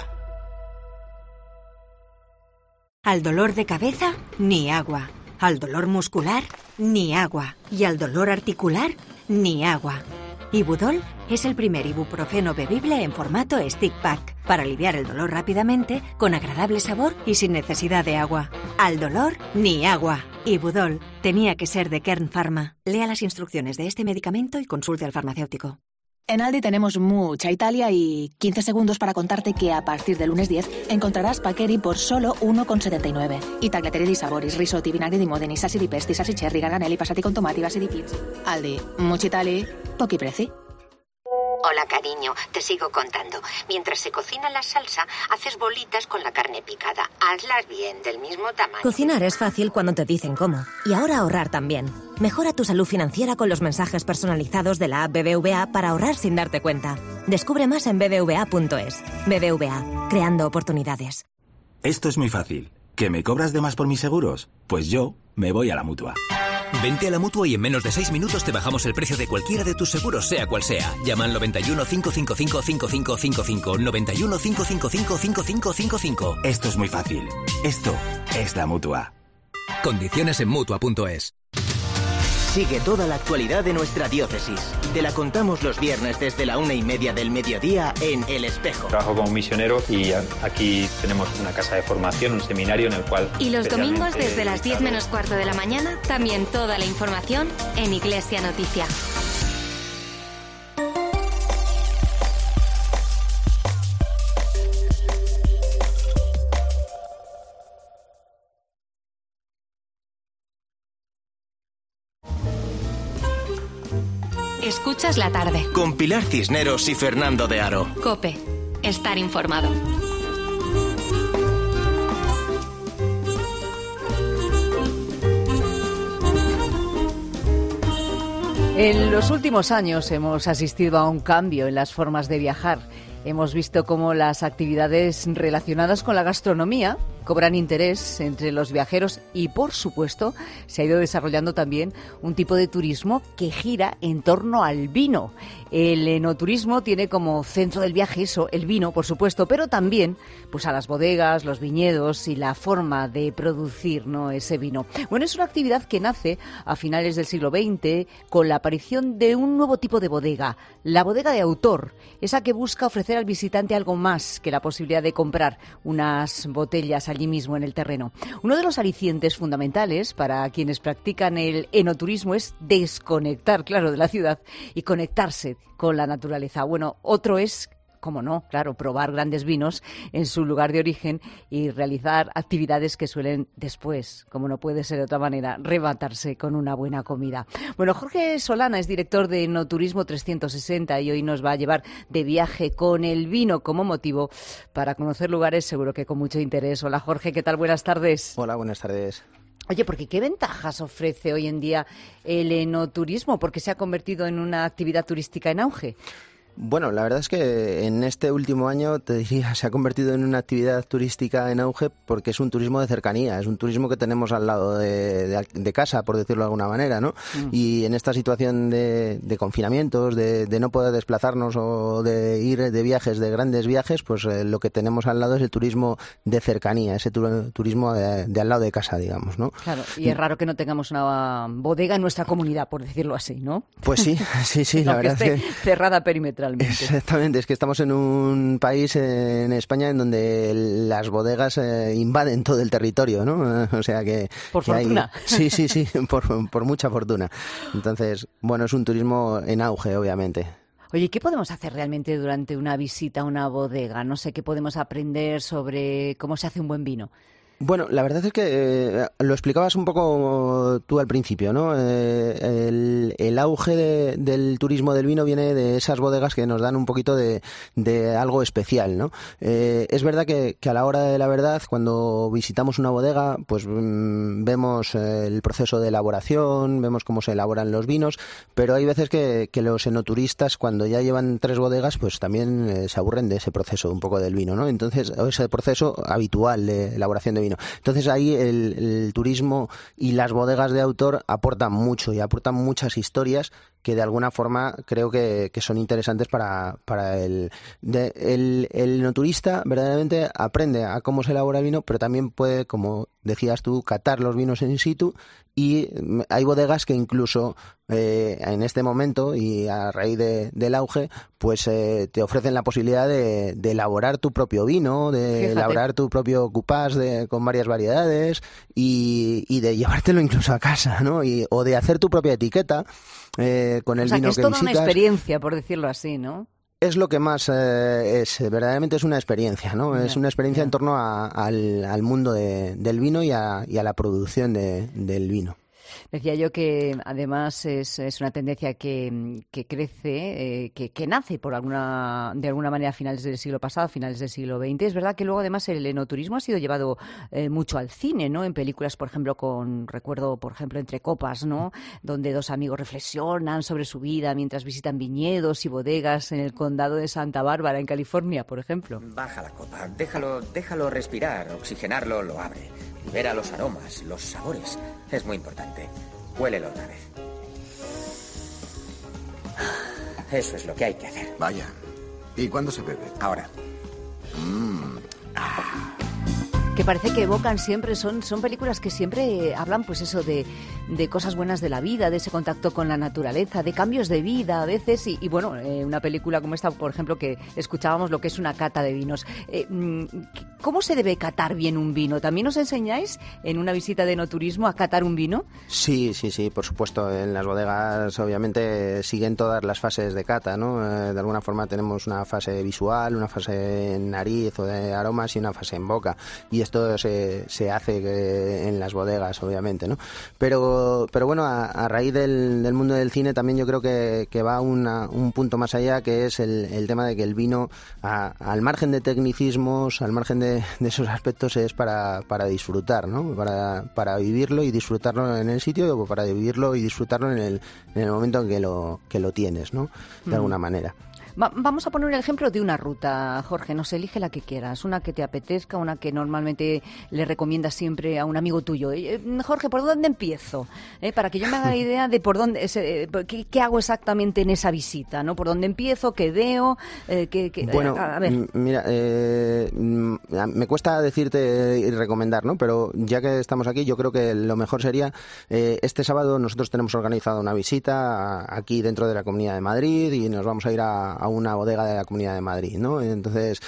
Al dolor de cabeza, ni agua. Al dolor muscular, ni agua. Y al dolor articular, ni agua. Ibudol es el primer ibuprofeno bebible en formato stick pack para aliviar el dolor rápidamente, con agradable sabor y sin necesidad de agua. Al dolor, ni agua. Ibudol tenía que ser de Kern Pharma. Lea las instrucciones de este medicamento y consulte al farmacéutico. En Aldi tenemos mucha Italia y quince segundos para contarte que a partir del lunes diez encontrarás Paccheri por solo uno con setenta y nueve. I tagliatelle di saboris, risotti, vinagre di modeni, salsi di pesti, salsi cherry, garganelli, passati con tomati, basi di pizza. Aldi, mucha Italia, pochi prezzi. Hola, cariño, te sigo contando. Mientras se cocina la salsa, haces bolitas con la carne picada. Hazlas bien, del mismo tamaño. Cocinar es fácil cuando te dicen cómo. Y ahora ahorrar también. Mejora tu salud financiera con los mensajes personalizados de la app B B V A para ahorrar sin darte cuenta. Descubre más en b b v a punto es. B B V A, creando oportunidades. Esto es muy fácil. ¿Que me cobras de más por mis seguros? Pues yo me voy a la Mutua. Vente a la Mutua y en menos de seis minutos te bajamos el precio de cualquiera de tus seguros, sea cual sea. Llama al noventa y uno, cinco cinco cinco, cinco cinco cinco cinco, noventa y uno, cinco cinco cinco, cinco cinco cinco cinco. Esto es muy fácil. Esto es la Mutua. Condiciones en Mutua punto es. Sigue toda la actualidad de nuestra diócesis. Te la contamos los viernes desde la una y media del mediodía en El Espejo. Trabajo como misionero y aquí tenemos una casa de formación, un seminario en el cual... Y los domingos desde las diez menos cuarto de la mañana, también toda la información en Iglesia Noticia. Escuchas la tarde. Con Pilar Cisneros y Fernando de Aro. COPE. Estar informado. En los últimos años hemos asistido a un cambio en las formas de viajar. Hemos visto cómo las actividades relacionadas con la gastronomía cobran interés entre los viajeros y, por supuesto, se ha ido desarrollando también un tipo de turismo que gira en torno al vino. El enoturismo tiene como centro del viaje eso, el vino, por supuesto, pero también pues a las bodegas, los viñedos y la forma de producir, ¿no?, ese vino. Bueno, es una actividad que nace a finales del siglo veinte con la aparición de un nuevo tipo de bodega, la bodega de autor, esa que busca ofrecer al visitante algo más que la posibilidad de comprar unas botellas allí mismo en el terreno. Uno de los alicientes fundamentales para quienes practican el enoturismo es desconectar, claro, de la ciudad y conectarse con la naturaleza. Bueno, otro es, cómo no, claro, probar grandes vinos en su lugar de origen y realizar actividades que suelen después, como no puede ser de otra manera, rematarse con una buena comida. Bueno, Jorge Solana es director de Enoturismo trescientos sesenta y hoy nos va a llevar de viaje con el vino como motivo para conocer lugares seguro que con mucho interés. Hola Jorge, ¿qué tal? Buenas tardes. Hola, buenas tardes. Oye, porque ¿qué ventajas ofrece hoy en día el enoturismo? Porque se ha convertido en una actividad turística en auge. Bueno, la verdad es que en este último año, te diría, se ha convertido en una actividad turística en auge porque es un turismo de cercanía, es un turismo que tenemos al lado de, de, de casa, por decirlo de alguna manera, ¿no? Mm. Y en esta situación de, de confinamientos, de, de no poder desplazarnos o de ir de viajes, de grandes viajes, pues eh, lo que tenemos al lado es el turismo de cercanía, ese tu, turismo de, de al lado de casa, digamos, ¿no? Claro, y es raro que no tengamos una bodega en nuestra comunidad, por decirlo así, ¿no? Pues sí, sí, sí, la verdad esté es que... cerrada perimetralmente. Exactamente, es que estamos en un país, en España, en donde las bodegas eh, invaden todo el territorio, ¿no? O sea que... Por que fortuna. Hay... Sí, sí, sí, por, por mucha fortuna. Entonces, bueno, es un turismo en auge, obviamente. Oye, ¿qué podemos hacer realmente durante una visita a una bodega? No sé, ¿qué podemos aprender sobre cómo se hace un buen vino? Bueno, la verdad es que eh, lo explicabas un poco tú al principio, ¿no? Eh, el, el auge de, del turismo del vino viene de esas bodegas que nos dan un poquito de, de algo especial, ¿no? Eh, es verdad que, que a la hora de la verdad, cuando visitamos una bodega, pues mmm, vemos eh, el proceso de elaboración, vemos cómo se elaboran los vinos, pero hay veces que, que los enoturistas, cuando ya llevan tres bodegas, pues también eh, se aburren de ese proceso un poco del vino, ¿no? Entonces, ese proceso habitual de elaboración de vino. Entonces ahí el, el turismo y las bodegas de autor aportan mucho y aportan muchas historias que de alguna forma creo que, que son interesantes para, para el, de, el, el no turista. Verdaderamente aprende a cómo se elabora el vino, pero también puede, como decías tú, catar los vinos in situ, y hay bodegas que incluso eh, en este momento y a raíz de, del auge, pues eh, te ofrecen la posibilidad de, de elaborar tu propio vino, de Fíjate. elaborar tu propio cupás de, con varias variedades y, y de llevártelo incluso a casa, ¿no? Y, o de hacer tu propia etiqueta eh, con el o sea, vino que que es toda visitas. una experiencia, por decirlo así, ¿no? Es lo que más eh, es, verdaderamente es una experiencia, ¿no? Ya, es una experiencia ya. en torno a, al, al mundo de, del vino y a, y a la producción de, del vino. Decía yo que además es, es una tendencia que, que crece, eh, que, que nace por alguna de alguna manera a finales del siglo pasado, a finales del siglo veinte. Es verdad que luego además el enoturismo ha sido llevado eh, mucho al cine, ¿no? En películas, por ejemplo, con recuerdo, por ejemplo, Entre copas, ¿no? Donde dos amigos reflexionan sobre su vida mientras visitan viñedos y bodegas en el condado de Santa Bárbara, en California, por ejemplo. Baja la copa, déjalo, déjalo respirar, oxigenarlo lo abre. Libera los aromas, los sabores. Es muy importante. Huélelo otra vez. Eso es lo que hay que hacer. Vaya. ¿Y cuándo se bebe? Ahora. Mm. Ah. Que parece que evocan siempre, son, son películas que siempre hablan, pues eso, de, de cosas buenas de la vida, de ese contacto con la naturaleza, de cambios de vida a veces. Y, y bueno, eh, una película como esta, por ejemplo, que escuchábamos lo que es una cata de vinos. Eh, ¿Cómo se debe catar bien un vino? ¿También os enseñáis en una visita de enoturismo a catar un vino? Sí, sí, sí, por supuesto. En las bodegas, obviamente, siguen todas las fases de cata, ¿no? Eh, de alguna forma tenemos una fase visual, una fase en nariz o de aromas y una fase en boca. Y esto se, se hace en las bodegas, obviamente, ¿no? Pero, pero bueno, a, a raíz del, del mundo del cine también yo creo que, que va una, un punto más allá, que es el, el tema de que el vino, a, al margen de tecnicismos, al margen de, de esos aspectos, es para, para disfrutar, ¿no? Para, para vivirlo y disfrutarlo en el sitio, o para vivirlo y disfrutarlo en el, en el momento en que lo, que lo tienes, ¿no? De mm. alguna manera. Va, vamos a poner un ejemplo de una ruta, Jorge. Nos elige la que quieras, una que te apetezca, una que normalmente le recomiendas siempre a un amigo tuyo. Eh, Jorge, ¿por dónde empiezo? Eh, para que yo me haga la idea de por dónde, eh, qué, qué hago exactamente en esa visita, ¿no? ¿Por dónde empiezo? ¿Qué veo? Eh, qué, qué, bueno, a, a ver. mira, eh, me cuesta decirte y recomendar, ¿no? Pero ya que estamos aquí, yo creo que lo mejor sería, eh, este sábado nosotros tenemos organizado una visita aquí dentro de la Comunidad de Madrid y nos vamos a ir a, a una bodega de la Comunidad de Madrid, ¿no? Entonces,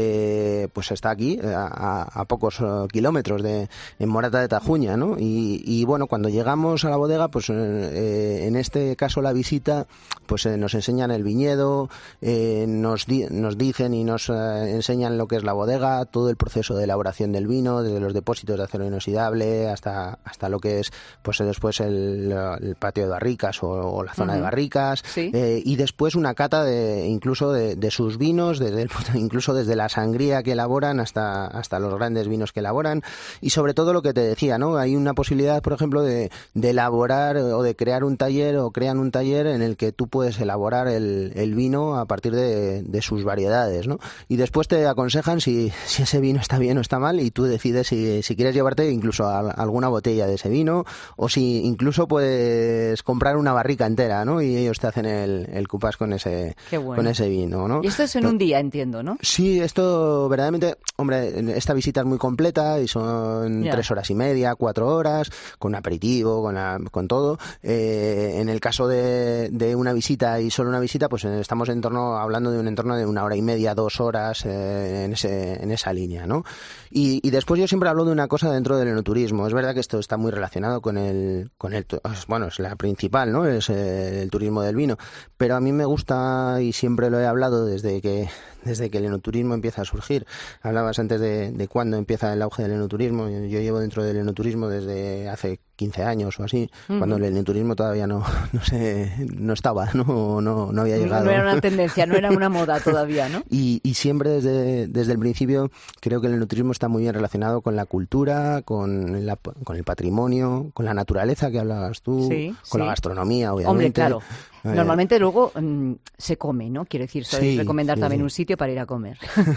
eh, pues está aquí, a, a pocos kilómetros de en Morata de Tajuña, ¿no? Y, y bueno, cuando llegamos a la bodega, pues eh, en este caso la visita, pues eh, nos enseñan el viñedo, eh, nos, di, nos dicen y nos eh, enseñan lo que es la bodega, todo el proceso de elaboración del vino, desde los depósitos de acero inoxidable hasta, hasta lo que es, pues después el, el patio de barricas o, o la zona uh-huh. de barricas, ¿sí? eh, y después una cata de incluso De, de sus vinos, desde el, incluso desde la sangría que elaboran hasta, hasta los grandes vinos que elaboran, y sobre todo lo que te decía, ¿no? Hay una posibilidad, por ejemplo, de, de elaborar o de crear un taller, o crean un taller en el que tú puedes elaborar el, el vino a partir de, de sus variedades, ¿no? Y después te aconsejan si, si ese vino está bien o está mal, y tú decides si, si quieres llevarte incluso a, a alguna botella de ese vino, o si incluso puedes comprar una barrica entera, ¿no? Y ellos te hacen el, el cupás con ese, Qué bueno. con ese vino. ¿No? Y esto es en un día, entiendo, ¿no? Sí, esto verdaderamente, hombre, esta visita es muy completa y son yeah. tres horas y media, cuatro horas, con aperitivo, con, la, con todo. Eh, en el caso de, de una visita y solo una visita, pues estamos en torno, hablando de un entorno de una hora y media, dos horas eh, en, ese, en esa línea, ¿no? Y, y después yo siempre hablo de una cosa dentro del enoturismo. Es verdad que esto está muy relacionado con el, con el, bueno, es la principal, ¿no? Es el turismo del vino. Pero a mí me gusta, y siempre lo he hablado desde que desde que el enoturismo empieza a surgir. Hablabas antes de, de cuándo empieza el auge del enoturismo. Yo llevo dentro del enoturismo desde hace quince años o así, uh-huh. cuando el enoturismo todavía no no sé, no estaba, no no, no había llegado. No era una tendencia, no era una moda todavía, ¿no? Y, y siempre desde, desde el principio creo que el enoturismo está muy bien relacionado con la cultura, con, la, con el patrimonio, con la naturaleza que hablabas tú, sí, con sí. la gastronomía, obviamente. Hombre, claro. Normalmente luego mmm, se come, ¿no? Quiero decir, soy sí, recomendar sí, también sí. un sitio para ir a comer.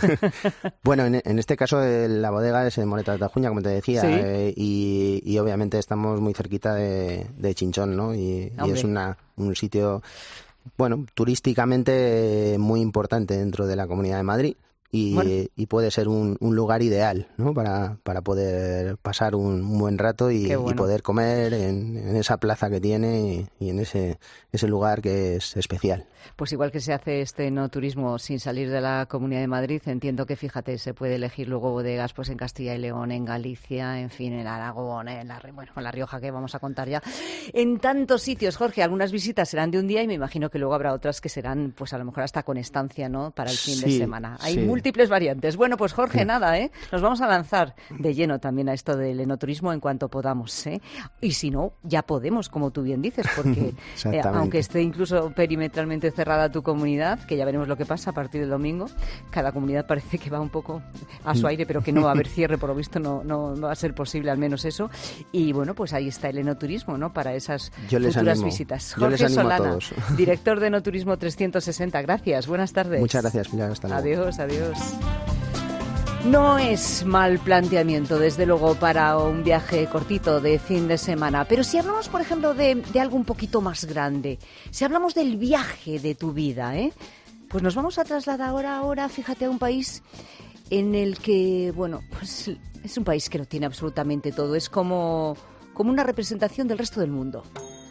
Bueno, en, en este caso eh, la bodega es en Morata de Tajuña, como te decía, ¿sí? eh, y, y obviamente estamos muy cerquita de, de Chinchón, ¿no? Y, y es una, un sitio, bueno, turísticamente muy importante dentro de la Comunidad de Madrid. y, bueno. y puede ser un, un lugar ideal, ¿no? Para, para poder pasar un, un buen rato y, bueno. y poder comer en, en esa plaza que tiene y, y en ese, ese lugar que es especial. Pues igual que se hace este no turismo sin salir de la Comunidad de Madrid, entiendo que, fíjate, se puede elegir luego bodegas pues en Castilla y León, en Galicia, en fin, en Aragón, en la, bueno, en La Rioja, que vamos a contar ya. En tantos sitios, Jorge, algunas visitas serán de un día y me imagino que luego habrá otras que serán, pues a lo mejor hasta con estancia, ¿no? Para el fin sí, de semana. Hay sí. múltiples variantes. Bueno, pues Jorge, sí. nada, ¿eh? Nos vamos a lanzar de lleno también a esto del enoturismo en cuanto podamos, ¿eh? Y si no, ya podemos, como tú bien dices, porque eh, aunque esté incluso perimetralmente cerrada tu comunidad, que ya veremos lo que pasa a partir del domingo, cada comunidad parece que va un poco a su aire, pero que no va a haber cierre, por lo visto no, no, no va a ser posible, al menos eso. Y bueno, pues ahí está el enoturismo, ¿no? Para esas Yo les futuras animo. visitas. Yo Jorge les animo Solana, a todos. director de Enoturismo trescientos sesenta. Gracias, buenas tardes. Muchas gracias, Pilar. Hasta luego. Adiós, adiós. No es mal planteamiento, desde luego, para un viaje cortito de fin de semana. Pero si hablamos, por ejemplo, de, de algo un poquito más grande, si hablamos del viaje de tu vida, ¿eh? Pues nos vamos a trasladar ahora, ahora, fíjate, a un país en el que, bueno, pues es un país que lo tiene absolutamente todo. Es como, como una representación del resto del mundo.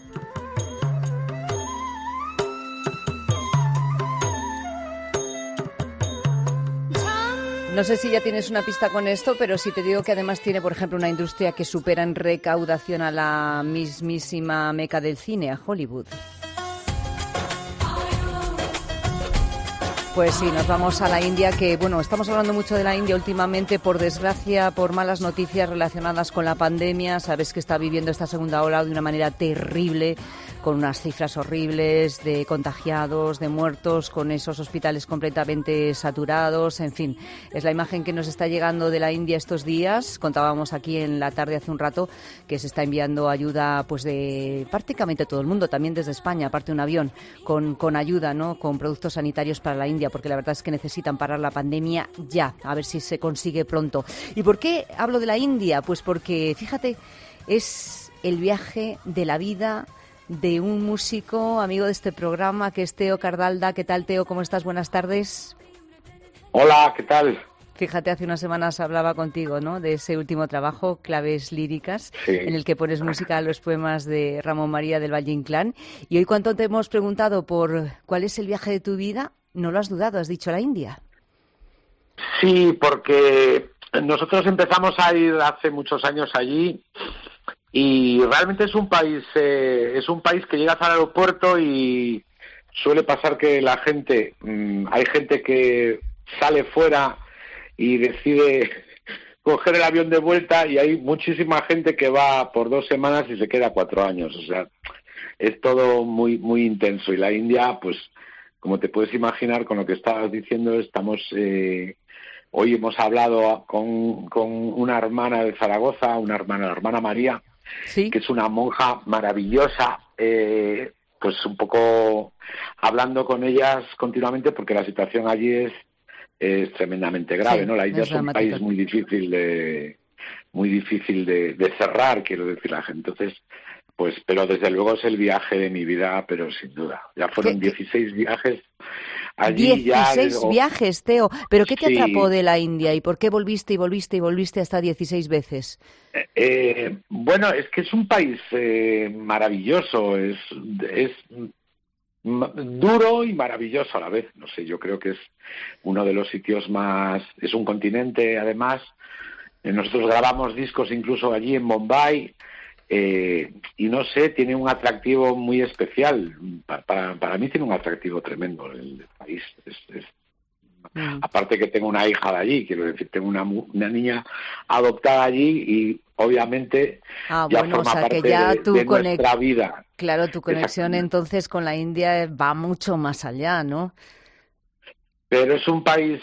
No sé si ya tienes una pista con esto, pero si te digo que además tiene, por ejemplo, una industria que supera en recaudación a la mismísima meca del cine, a Hollywood. Pues sí, nos vamos a la India, que bueno, estamos hablando mucho de la India últimamente, por desgracia, por malas noticias relacionadas con la pandemia. Sabes que está viviendo esta segunda ola de una manera terrible, con unas cifras horribles de contagiados, de muertos, con esos hospitales completamente saturados. En fin, es la imagen que nos está llegando de la India estos días. Contábamos aquí en la tarde hace un rato que se está enviando ayuda pues de prácticamente todo el mundo, también desde España, aparte de un avión, con, con ayuda, ¿no? Con productos sanitarios para la India, porque la verdad es que necesitan parar la pandemia ya, a ver si se consigue pronto. ¿Y por qué hablo de la India? Pues porque, fíjate, es el viaje de la vida de un músico, amigo de este programa, que es Teo Cardalda. ¿Qué tal, Teo? ¿Cómo estás? Buenas tardes. Hola, ¿qué tal? Fíjate, hace unas semanas hablaba contigo, ¿no?, de ese último trabajo, Claves Líricas, sí. en el que pones música a los poemas de Ramón María del Valle Inclán. Y hoy, cuando te hemos preguntado por cuál es el viaje de tu vida, no lo has dudado, has dicho la India. Sí, porque nosotros empezamos a ir hace muchos años allí y realmente es un país eh, es un país que llegas al aeropuerto y suele pasar que la gente, mmm, hay gente que sale fuera y decide coger el avión de vuelta, y hay muchísima gente que va por dos semanas y se queda cuatro años. O sea, es todo muy muy intenso. Y la India, pues, como te puedes imaginar, con lo que estabas diciendo, estamos eh, hoy hemos hablado con, con una hermana de Zaragoza, una hermana, la hermana María, ¿sí?, que es una monja maravillosa, eh, pues un poco hablando con ellas continuamente, porque la situación allí es, es tremendamente grave, sí, ¿no? La India es, es un país muy difícil de muy difícil de, de cerrar, quiero decir la gente. Entonces, pues, pero desde luego es el viaje de mi vida, pero sin duda. Ya fueron ¿Qué, dieciséis qué? viajes allí. dieciséis ya, viajes, Teo. ¿Pero qué te sí. atrapó de la India y por qué volviste y volviste y volviste hasta dieciséis veces? Eh, eh, bueno, es que es un país eh, maravilloso, es, es duro y maravilloso a la vez. No sé, yo creo que es uno de los sitios más... Es un continente, además. Nosotros grabamos discos incluso allí en Bombay. Eh, y no sé, tiene un atractivo muy especial. Para, para, para mí tiene un atractivo tremendo el país. Es, es, mm. Aparte que tengo una hija de allí, quiero decir, tengo una, una niña adoptada allí y obviamente ah, ya bueno, forma o sea, parte que ya de, tu de conex... nuestra vida. Claro, tu conexión entonces con la India va mucho más allá, ¿no? Pero es un país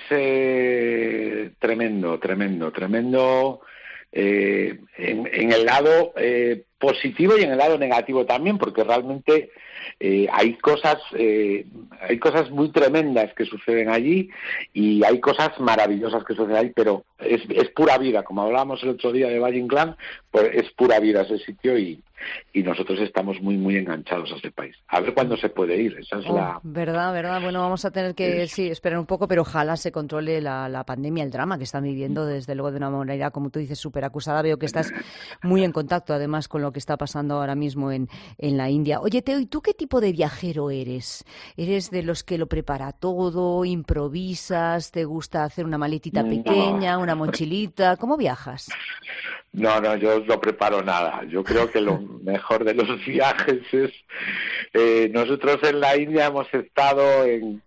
eh, tremendo, tremendo, tremendo. Eh, en, en el lado eh, positivo y en el lado negativo también, porque realmente eh, hay cosas eh, hay cosas muy tremendas que suceden allí y hay cosas maravillosas que suceden ahí, pero es, es pura vida, como hablábamos el otro día de Valle Inclán, pues es pura vida ese sitio y, y nosotros estamos muy muy enganchados a ese país. A ver cuándo se puede ir, esa es oh, la... Verdad, verdad, bueno, vamos a tener que es... sí, esperar un poco, pero ojalá se controle la, la pandemia, el drama que están viviendo, desde luego de una manera, como tú dices, súper acusada. Veo que estás muy en contacto, además, con lo que está pasando ahora mismo en, en la India. Oye, Teo, ¿y tú qué tipo de viajero eres? ¿Eres de los que lo prepara todo, improvisas, te gusta hacer una maletita pequeña, no. una mochilita? ¿Cómo viajas? No, no, yo no preparo nada. Yo creo que lo mejor de los viajes es... Eh, nosotros en la India hemos estado en,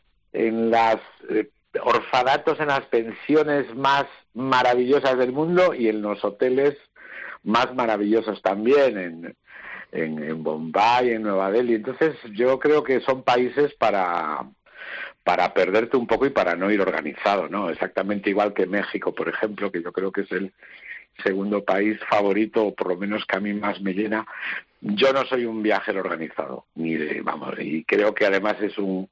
en las eh, orfanatos, en las pensiones más maravillosas del mundo y en los hoteles más maravillosos también, en, en, en Bombay, en Nueva Delhi. Entonces yo creo que son países para... para perderte un poco y para no ir organizado, ¿no? Exactamente igual que México, por ejemplo, que yo creo que es el segundo país favorito, o por lo menos que a mí más me llena. Yo no soy un viajero organizado, ni de, vamos, y creo que además es un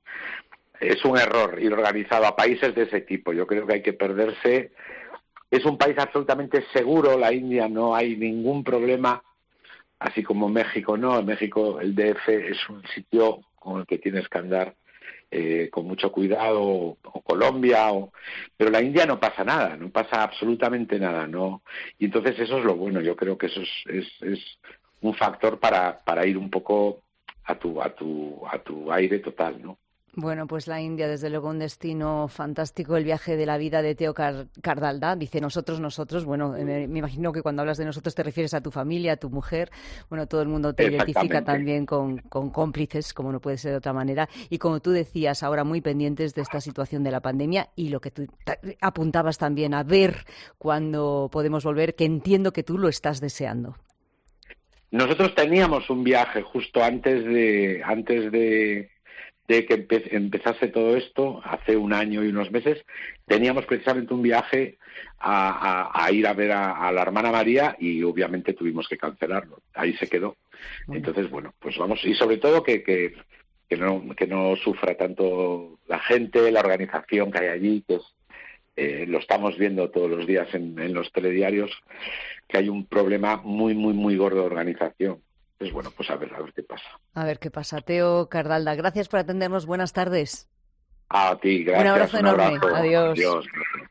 es un error ir organizado a países de ese tipo. Yo creo que hay que perderse. Es un país absolutamente seguro, la India, no hay ningún problema, así como México, no. En México el D F es un sitio con el que tienes que andar Eh, con mucho cuidado, o, o Colombia, o, pero la India no pasa nada, no pasa absolutamente nada, no, y entonces eso es lo bueno. Yo creo que eso es, es, es un factor para, para ir un poco a tu, a tu, a tu aire total, ¿no? Bueno, pues la India, desde luego, un destino fantástico, el viaje de la vida de Teo Car- Cardalda. Dice nosotros, nosotros, bueno, me, me imagino que cuando hablas de nosotros te refieres a tu familia, a tu mujer. Bueno, todo el mundo te identifica también con, con cómplices, como no puede ser de otra manera. Y como tú decías, ahora muy pendientes de esta situación de la pandemia y lo que tú apuntabas también a ver cuándo podemos volver, que entiendo que tú lo estás deseando. Nosotros teníamos un viaje justo antes de... antes de... de que empe- empezase todo esto, hace un año y unos meses, teníamos precisamente un viaje a, a, a ir a ver a, a la hermana María y obviamente tuvimos que cancelarlo. Ahí se quedó. Entonces, bueno, pues vamos, y sobre todo que, que, que, no, que no sufra tanto la gente, la organización que hay allí, que es, eh, lo estamos viendo todos los días en, en los telediarios, que hay un problema muy, muy, muy gordo de organización. Pues bueno, pues a ver, a ver qué pasa. A ver qué pasa. Teo Cardalda, gracias por atendernos. Buenas tardes. A ti, gracias. Un abrazo un enorme. Abrazo. Adiós. Adiós.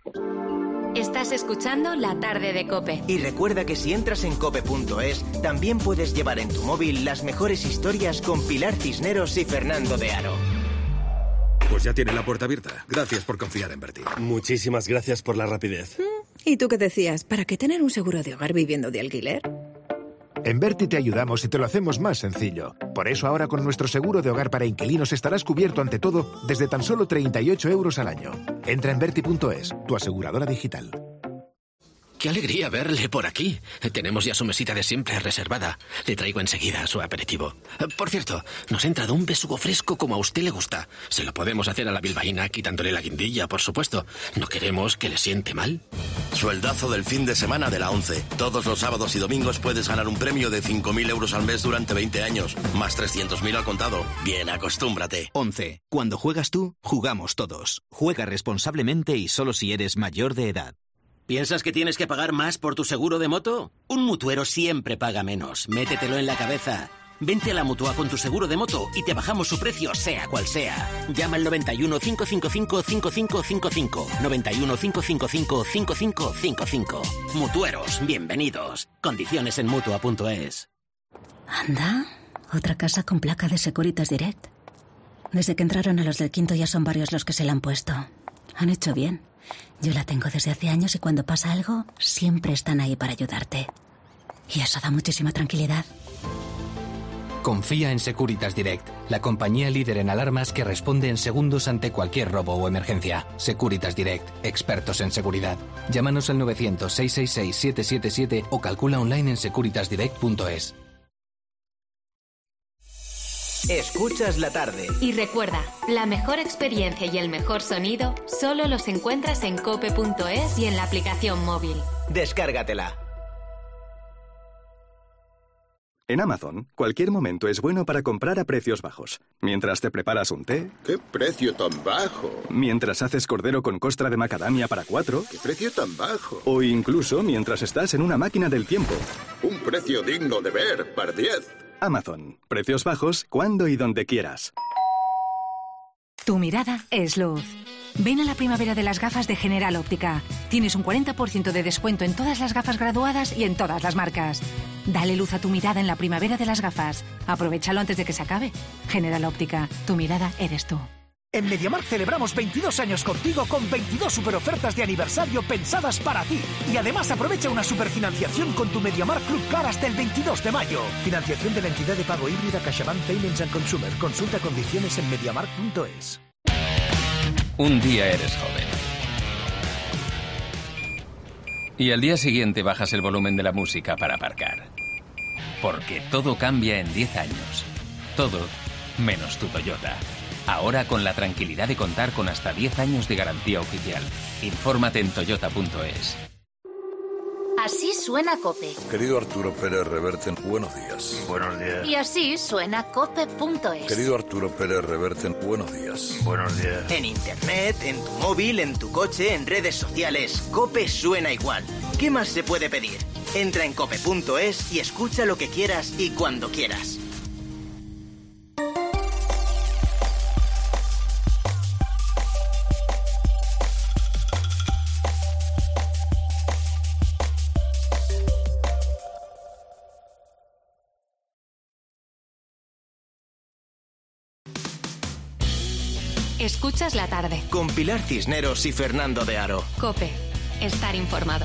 Estás escuchando La Tarde de COPE. Y recuerda que si entras en cope punto es, también puedes llevar en tu móvil las mejores historias con Pilar Cisneros y Fernando de Aro. Pues ya tiene la puerta abierta. Gracias por confiar en Berti. Muchísimas gracias por la rapidez. ¿Y tú qué decías? ¿Para qué tener un seguro de hogar viviendo de alquiler? En Berti te ayudamos y te lo hacemos más sencillo. Por eso ahora con nuestro seguro de hogar para inquilinos estarás cubierto ante todo desde tan solo treinta y ocho euros al año. Entra en berti punto es, tu aseguradora digital. Qué alegría verle por aquí. Tenemos ya su mesita de siempre reservada. Le traigo enseguida su aperitivo. Por cierto, nos ha entrado un besugo fresco como a usted le gusta. Se lo podemos hacer a la bilbaína quitándole la guindilla, por supuesto. No queremos que le siente mal. Sueldazo del fin de semana de la ONCE. Todos los sábados y domingos puedes ganar un premio de cinco mil euros al mes durante veinte años. Más trescientos mil al contado. Bien, acostúmbrate. ONCE. Cuando juegas tú, jugamos todos. Juega responsablemente y solo si eres mayor de edad. ¿Piensas que tienes que pagar más por tu seguro de moto? Un mutuero siempre paga menos. Métetelo en la cabeza. Vente a la Mutua con tu seguro de moto y te bajamos su precio, sea cual sea. Llama al noventa y uno, cinco cinco cinco, cinco cinco cinco cinco. noventa y uno, cinco cinco cinco, cinco cinco cinco cinco. Mutueros, bienvenidos. Condiciones en Mutua punto es. Anda, otra casa con placa de Securitas Direct. Desde que entraron a los del quinto ya son varios los que se la han puesto. Han hecho bien. Yo la tengo desde hace años y cuando pasa algo, siempre están ahí para ayudarte. Y eso da muchísima tranquilidad. Confía en Securitas Direct, la compañía líder en alarmas que responde en segundos ante cualquier robo o emergencia. Securitas Direct, expertos en seguridad. Llámanos al novecientos, seiscientos sesenta y seis, setecientos setenta y siete o calcula online en securitas direct punto es. Escuchas la tarde. Y recuerda, la mejor experiencia y el mejor sonido solo los encuentras en cope punto es y en la aplicación móvil. Descárgatela. En Amazon, cualquier momento es bueno para comprar a precios bajos. Mientras te preparas un té... ¿Qué precio tan bajo? Mientras haces cordero con costra de macadamia para cuatro... ¿Qué precio tan bajo? O incluso mientras estás en una máquina del tiempo. Un precio digno de ver, par diez. Amazon. Precios bajos cuando y donde quieras. Tu mirada es luz. Ven a la primavera de las gafas de General Óptica. Tienes un cuarenta por ciento de descuento en todas las gafas graduadas y en todas las marcas. Dale luz a tu mirada en la primavera de las gafas. Aprovéchalo antes de que se acabe. General Óptica, tu mirada eres tú. En MediaMarkt celebramos veintidós años contigo con veintidós superofertas de aniversario pensadas para ti. Y además aprovecha una superfinanciación con tu MediaMarkt Club Car hasta el veintidós de mayo. Financiación de la entidad de pago híbrida CaixaBank Payments and Consumer. Consulta condiciones en mediamarkt punto es. Un día eres joven. Y al día siguiente bajas el volumen de la música para aparcar. Porque todo cambia en diez años. Todo menos tu Toyota. Ahora con la tranquilidad de contar con hasta diez años de garantía oficial. Infórmate en toyota punto es. Así suena COPE. Querido Arturo Pérez Reverte, buenos días. Buenos días. Y así suena cope punto es. Querido Arturo Pérez Reverte, buenos días. Buenos días. En internet, en tu móvil, en tu coche, en redes sociales, COPE suena igual. ¿Qué más se puede pedir? Entra en cope punto es y escucha lo que quieras y cuando quieras. Escuchas la tarde. Con Pilar Cisneros y Fernando de Aro. COPE. Estar informado.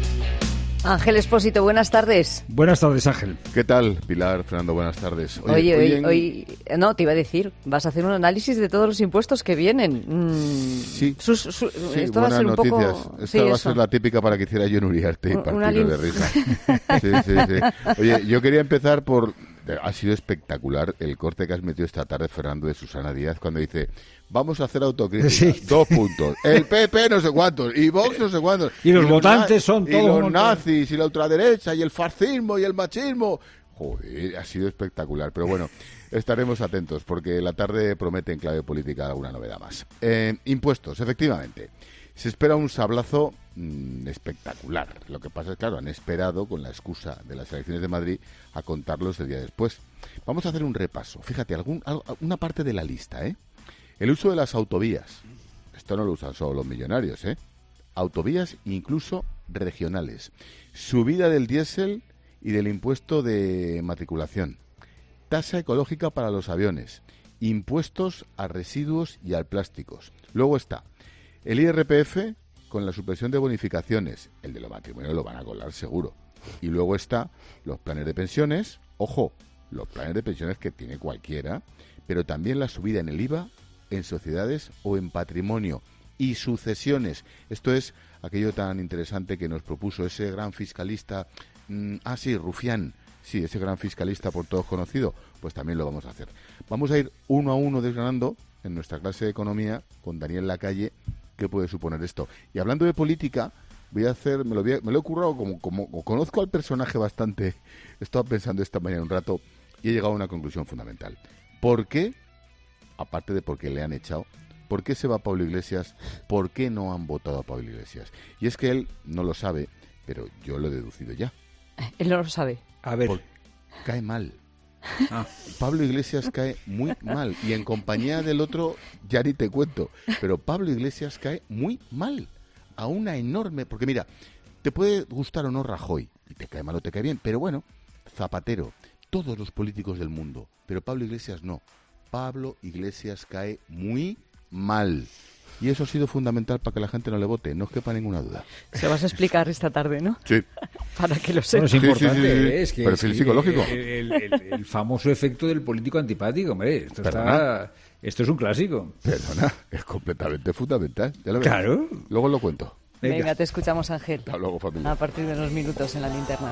Ángel Expósito, buenas tardes. Buenas tardes, Ángel. ¿Qué tal, Pilar, Fernando? Buenas tardes. Oye, oye, hoy, en... hoy... No, te iba a decir, vas a hacer un análisis de todos los impuestos que vienen. Mm, sí. Sus, su... sí. Esto va a ser un noticias. poco... Esta sí, va eso. a ser la típica para que hiciera yo en Uriarte y partirlo lim... de risa. Sí, sí, sí. Oye, yo quería empezar por... Ha sido espectacular el corte que has metido esta tarde, Fernando, de Susana Díaz, cuando dice... Vamos a hacer autocrítica. Sí. Dos puntos. El P P no sé cuántos. Y Vox no sé cuántos. Y los y votantes son todos. Y los montones. nazis, y la ultraderecha, y el fascismo, y el machismo. Joder, ha sido espectacular. Pero bueno, estaremos atentos, porque la tarde promete en clave política alguna novedad más. Eh, impuestos, efectivamente. Se espera un sablazo mmm, espectacular. Lo que pasa es, claro, han esperado, con la excusa de las elecciones de Madrid, a contarlos el día después. Vamos a hacer un repaso. Fíjate, algún, una parte de la lista, ¿eh? El uso de las autovías. Esto no lo usan solo los millonarios, ¿eh? Autovías incluso regionales. Subida del diésel y del impuesto de matriculación. Tasa ecológica para los aviones. Impuestos a residuos y al plásticos. Luego está el I R P F con la supresión de bonificaciones. El de los matrimonios lo van a colar seguro. Y luego está los planes de pensiones. Ojo, los planes de pensiones que tiene cualquiera, pero también la subida en el I V A en sociedades o en patrimonio y sucesiones. Esto es aquello tan interesante que nos propuso ese gran fiscalista, mmm, ah sí, Rufián, sí, ese gran fiscalista por todos conocido, pues también lo vamos a hacer. Vamos a ir uno a uno desgranando en nuestra clase de economía con Daniel Lacalle qué puede suponer esto. Y hablando de política, voy a hacer, me lo, voy a, me lo he currado como, como, como conozco al personaje bastante, he estado pensando esta mañana un rato y he llegado a una conclusión fundamental. ¿Por qué? Aparte de por qué le han echado, ¿por qué se va Pablo Iglesias? ¿Por qué no han votado a Pablo Iglesias? Y es que él no lo sabe, pero yo lo he deducido ya. Él no lo sabe. A ver. Por... Cae mal. Ah. Pablo Iglesias cae muy mal. Y en compañía del otro, ya ni te cuento. Pero Pablo Iglesias cae muy mal. A una enorme... Porque mira, te puede gustar o no Rajoy, y te cae mal o te cae bien, pero bueno, Zapatero, todos los políticos del mundo, pero Pablo Iglesias no. Pablo Iglesias cae muy mal. Y eso ha sido fundamental para que la gente no le vote, no os quepa ninguna duda. Se vas a explicar esta tarde, ¿no? Sí. Para que lo sepas. Bueno, es importante, sí, sí, sí, sí. Es que perfil es, psicológico. El, el, el, el famoso efecto del político antipático, hombre. Esto, está, esto es un clásico. Perdona, es completamente fundamental. Ya lo claro. Ves. Luego lo cuento. Venga. Venga, te escuchamos, Ángel. Hasta luego, familia. A partir de unos minutos en la linterna.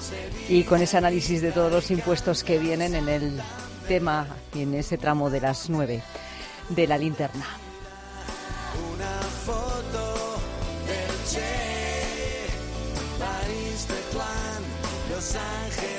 Y con ese análisis de todos los impuestos que vienen en el tema y en ese tramo de las nueve de la linterna. Una foto del Che, París, Tetuán, Los Ángeles,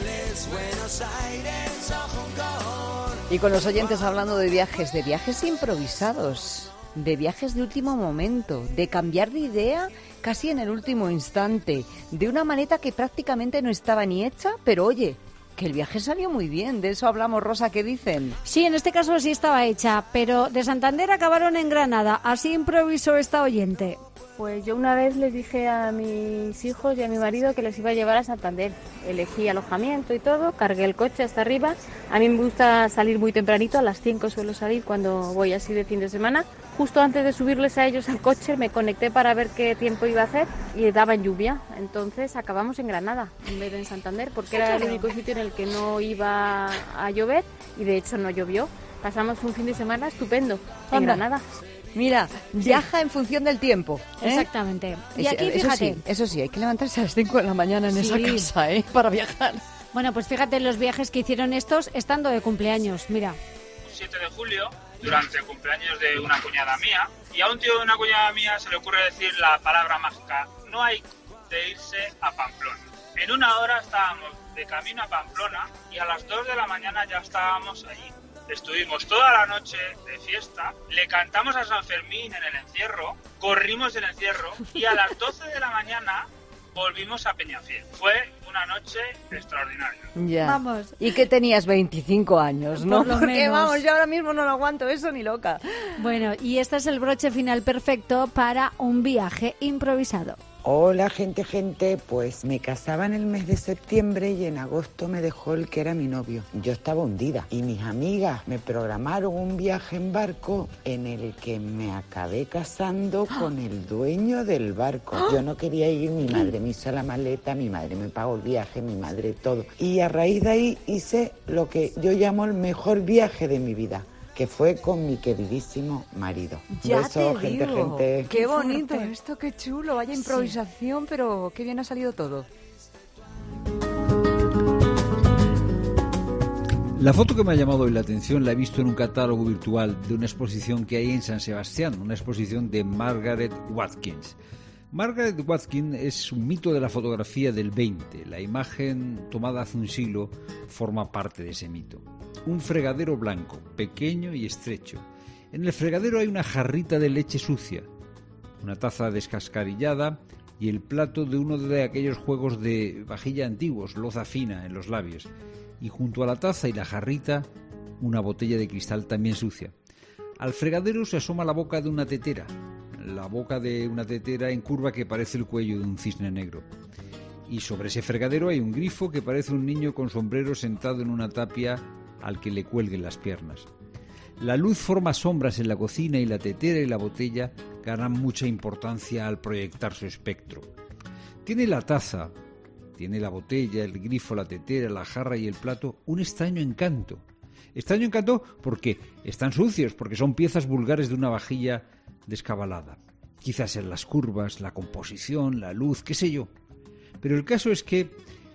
Buenos Aires o Hong Kong. Y con los oyentes hablando de viajes, de viajes improvisados, de viajes de último momento, de cambiar de idea casi en el último instante, de una maleta que prácticamente no estaba ni hecha, pero oye, que el viaje salió muy bien. De eso hablamos, Rosa, ¿qué dicen? Sí, en este caso sí estaba hecha, pero de Santander acabaron en Granada. Así improvisó esta oyente. Pues yo una vez les dije a mis hijos y a mi marido que les iba a llevar a Santander. Elegí alojamiento y todo, cargué el coche hasta arriba. A mí me gusta salir muy tempranito, a las cinco suelo salir cuando voy así de fin de semana. Justo antes de subirles a ellos al coche me conecté para ver qué tiempo iba a hacer y daba en lluvia. Entonces acabamos en Granada en vez de en Santander, porque era el único sitio en el que no iba a llover y de hecho no llovió. Pasamos un fin de semana estupendo en Anda. Granada. Mira, viaja en función del tiempo, ¿eh? Exactamente. Y Es- aquí, eso fíjate. sí, eso sí, hay que levantarse a las cinco de la mañana en Sí. esa casa, ¿eh? Para viajar. Bueno, pues fíjate los viajes que hicieron estos estando de cumpleaños. Mira. siete de julio, durante el cumpleaños de una cuñada mía, y a un tío de una cuñada mía se le ocurre decir la palabra mágica: no hay de irse a Pamplona. En una hora estábamos de camino a Pamplona y a las dos de la mañana ya estábamos allí. Estuvimos toda la noche de fiesta, le cantamos a San Fermín en el encierro, corrimos el encierro y a las doce de la mañana volvimos a Peñafiel. Fue una noche extraordinaria. Ya. Vamos. Y que tenías veinticinco años, ¿no? Por lo Porque menos. vamos, yo ahora mismo no lo aguanto eso ni loca. Bueno, y este es el broche final perfecto para un viaje improvisado. Hola gente, gente, pues me casaba en el mes de septiembre y en agosto me dejó el que era mi novio. Yo estaba hundida y mis amigas me programaron un viaje en barco en el que me acabé casando con el dueño del barco. Yo no quería ir, mi madre me hizo la maleta, mi madre me pagó el viaje, mi madre todo. Y a raíz de ahí hice lo que yo llamo el mejor viaje de mi vida, que fue con mi queridísimo marido. Ya Beso, te gente, digo. gente. Qué bonito esto, qué chulo. Vaya improvisación, pero qué bien ha salido todo. La foto que me ha llamado hoy la atención la he visto en un catálogo virtual de una exposición que hay en San Sebastián, una exposición de Margaret Watkins. Margaret Watkins es un mito de la fotografía del veinte. La imagen tomada hace un siglo forma parte de ese mito. Un fregadero blanco, pequeño y estrecho. En el fregadero hay una jarrita de leche sucia, una taza descascarillada y el plato de uno de aquellos juegos de vajilla antiguos, loza fina en los labios. Y junto a la taza y la jarrita, una botella de cristal también sucia. Al fregadero se asoma la boca de una tetera, la boca de una tetera en curva que parece el cuello de un cisne negro. Y sobre ese fregadero hay un grifo que parece un niño con sombrero sentado en una tapia al que le cuelguen las piernas. La luz forma sombras en la cocina y la tetera y la botella ganan mucha importancia al proyectar su espectro. Tiene la taza, tiene la botella, el grifo, la tetera, la jarra y el plato un extraño encanto. Extraño encanto porque están sucios, porque son piezas vulgares de una vajilla descabalada. Quizás en las curvas, la composición, la luz, qué sé yo. Pero el caso es que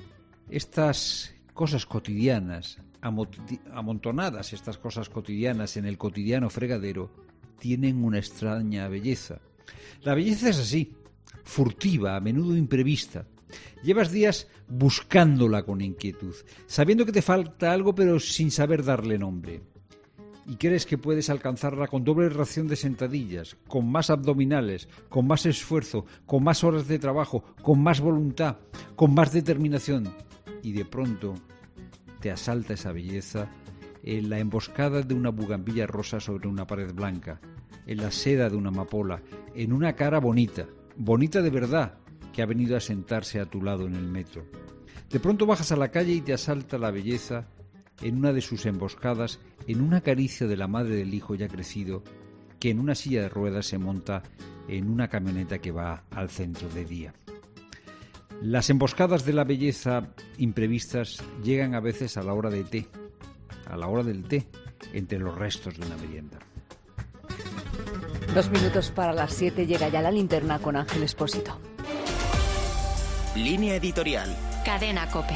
estas cosas cotidianas, amontonadas estas cosas cotidianas en el cotidiano fregadero, tienen una extraña belleza. La belleza es así, furtiva, a menudo imprevista. Llevas días buscándola con inquietud, sabiendo que te falta algo pero sin saber darle nombre. Y crees que puedes alcanzarla con doble ración de sentadillas, con más abdominales, con más esfuerzo, con más horas de trabajo, con más voluntad, con más determinación. Y de pronto te asalta esa belleza en la emboscada de una bugambilla rosa sobre una pared blanca, en la seda de una amapola, en una cara bonita, bonita de verdad, que ha venido a sentarse a tu lado en el metro. De pronto bajas a la calle y te asalta la belleza en una de sus emboscadas, en una caricia de la madre del hijo ya crecido, que en una silla de ruedas se monta en una camioneta que va al centro de día. Las emboscadas de la belleza imprevistas llegan a veces a la hora de té, a la hora del té, entre los restos de una merienda. Dos minutos para las siete, llega ya la linterna con Ángel Expósito. Línea editorial. Cadena COPE.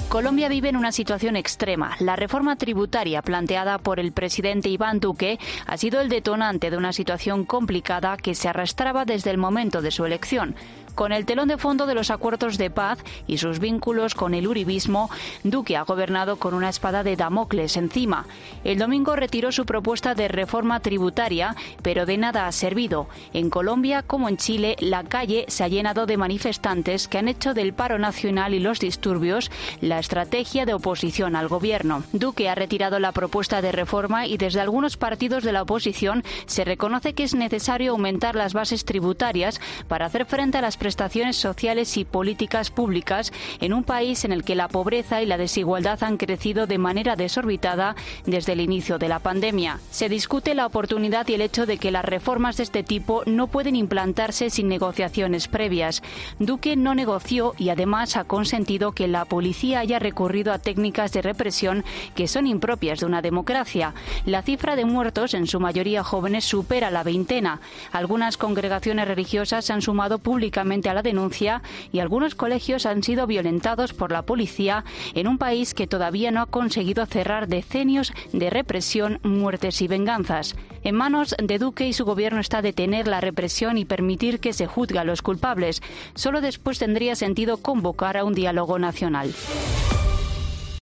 Colombia vive en una situación extrema. La reforma tributaria planteada por el presidente Iván Duque ha sido el detonante de una situación complicada que se arrastraba desde el momento de su elección. Con el telón de fondo de los acuerdos de paz y sus vínculos con el uribismo, Duque ha gobernado con una espada de Damocles encima. El domingo retiró su propuesta de reforma tributaria, pero de nada ha servido. En Colombia, como en Chile, la calle se ha llenado de manifestantes que han hecho del paro nacional y los disturbios la estrategia de oposición al gobierno. Duque ha retirado la propuesta de reforma y desde algunos partidos de la oposición se reconoce que es necesario aumentar las bases tributarias para hacer frente a las prestaciones sociales y políticas públicas en un país en el que la pobreza y la desigualdad han crecido de manera desorbitada desde el inicio de la pandemia. Se discute la oportunidad y el hecho de que las reformas de este tipo no pueden implantarse sin negociaciones previas. Duque no negoció y además ha consentido que la policía haya recurrido a técnicas de represión que son impropias de una democracia. La cifra de muertos, en su mayoría jóvenes, supera la veintena. Algunas congregaciones religiosas se han sumado públicamente a la denuncia y algunos colegios han sido violentados por la policía en un país que todavía no ha conseguido cerrar decenios de represión, muertes y venganzas. En manos de Duque y su gobierno está detener la represión y permitir que se juzgue a los culpables. Solo después tendría sentido convocar a un diálogo nacional.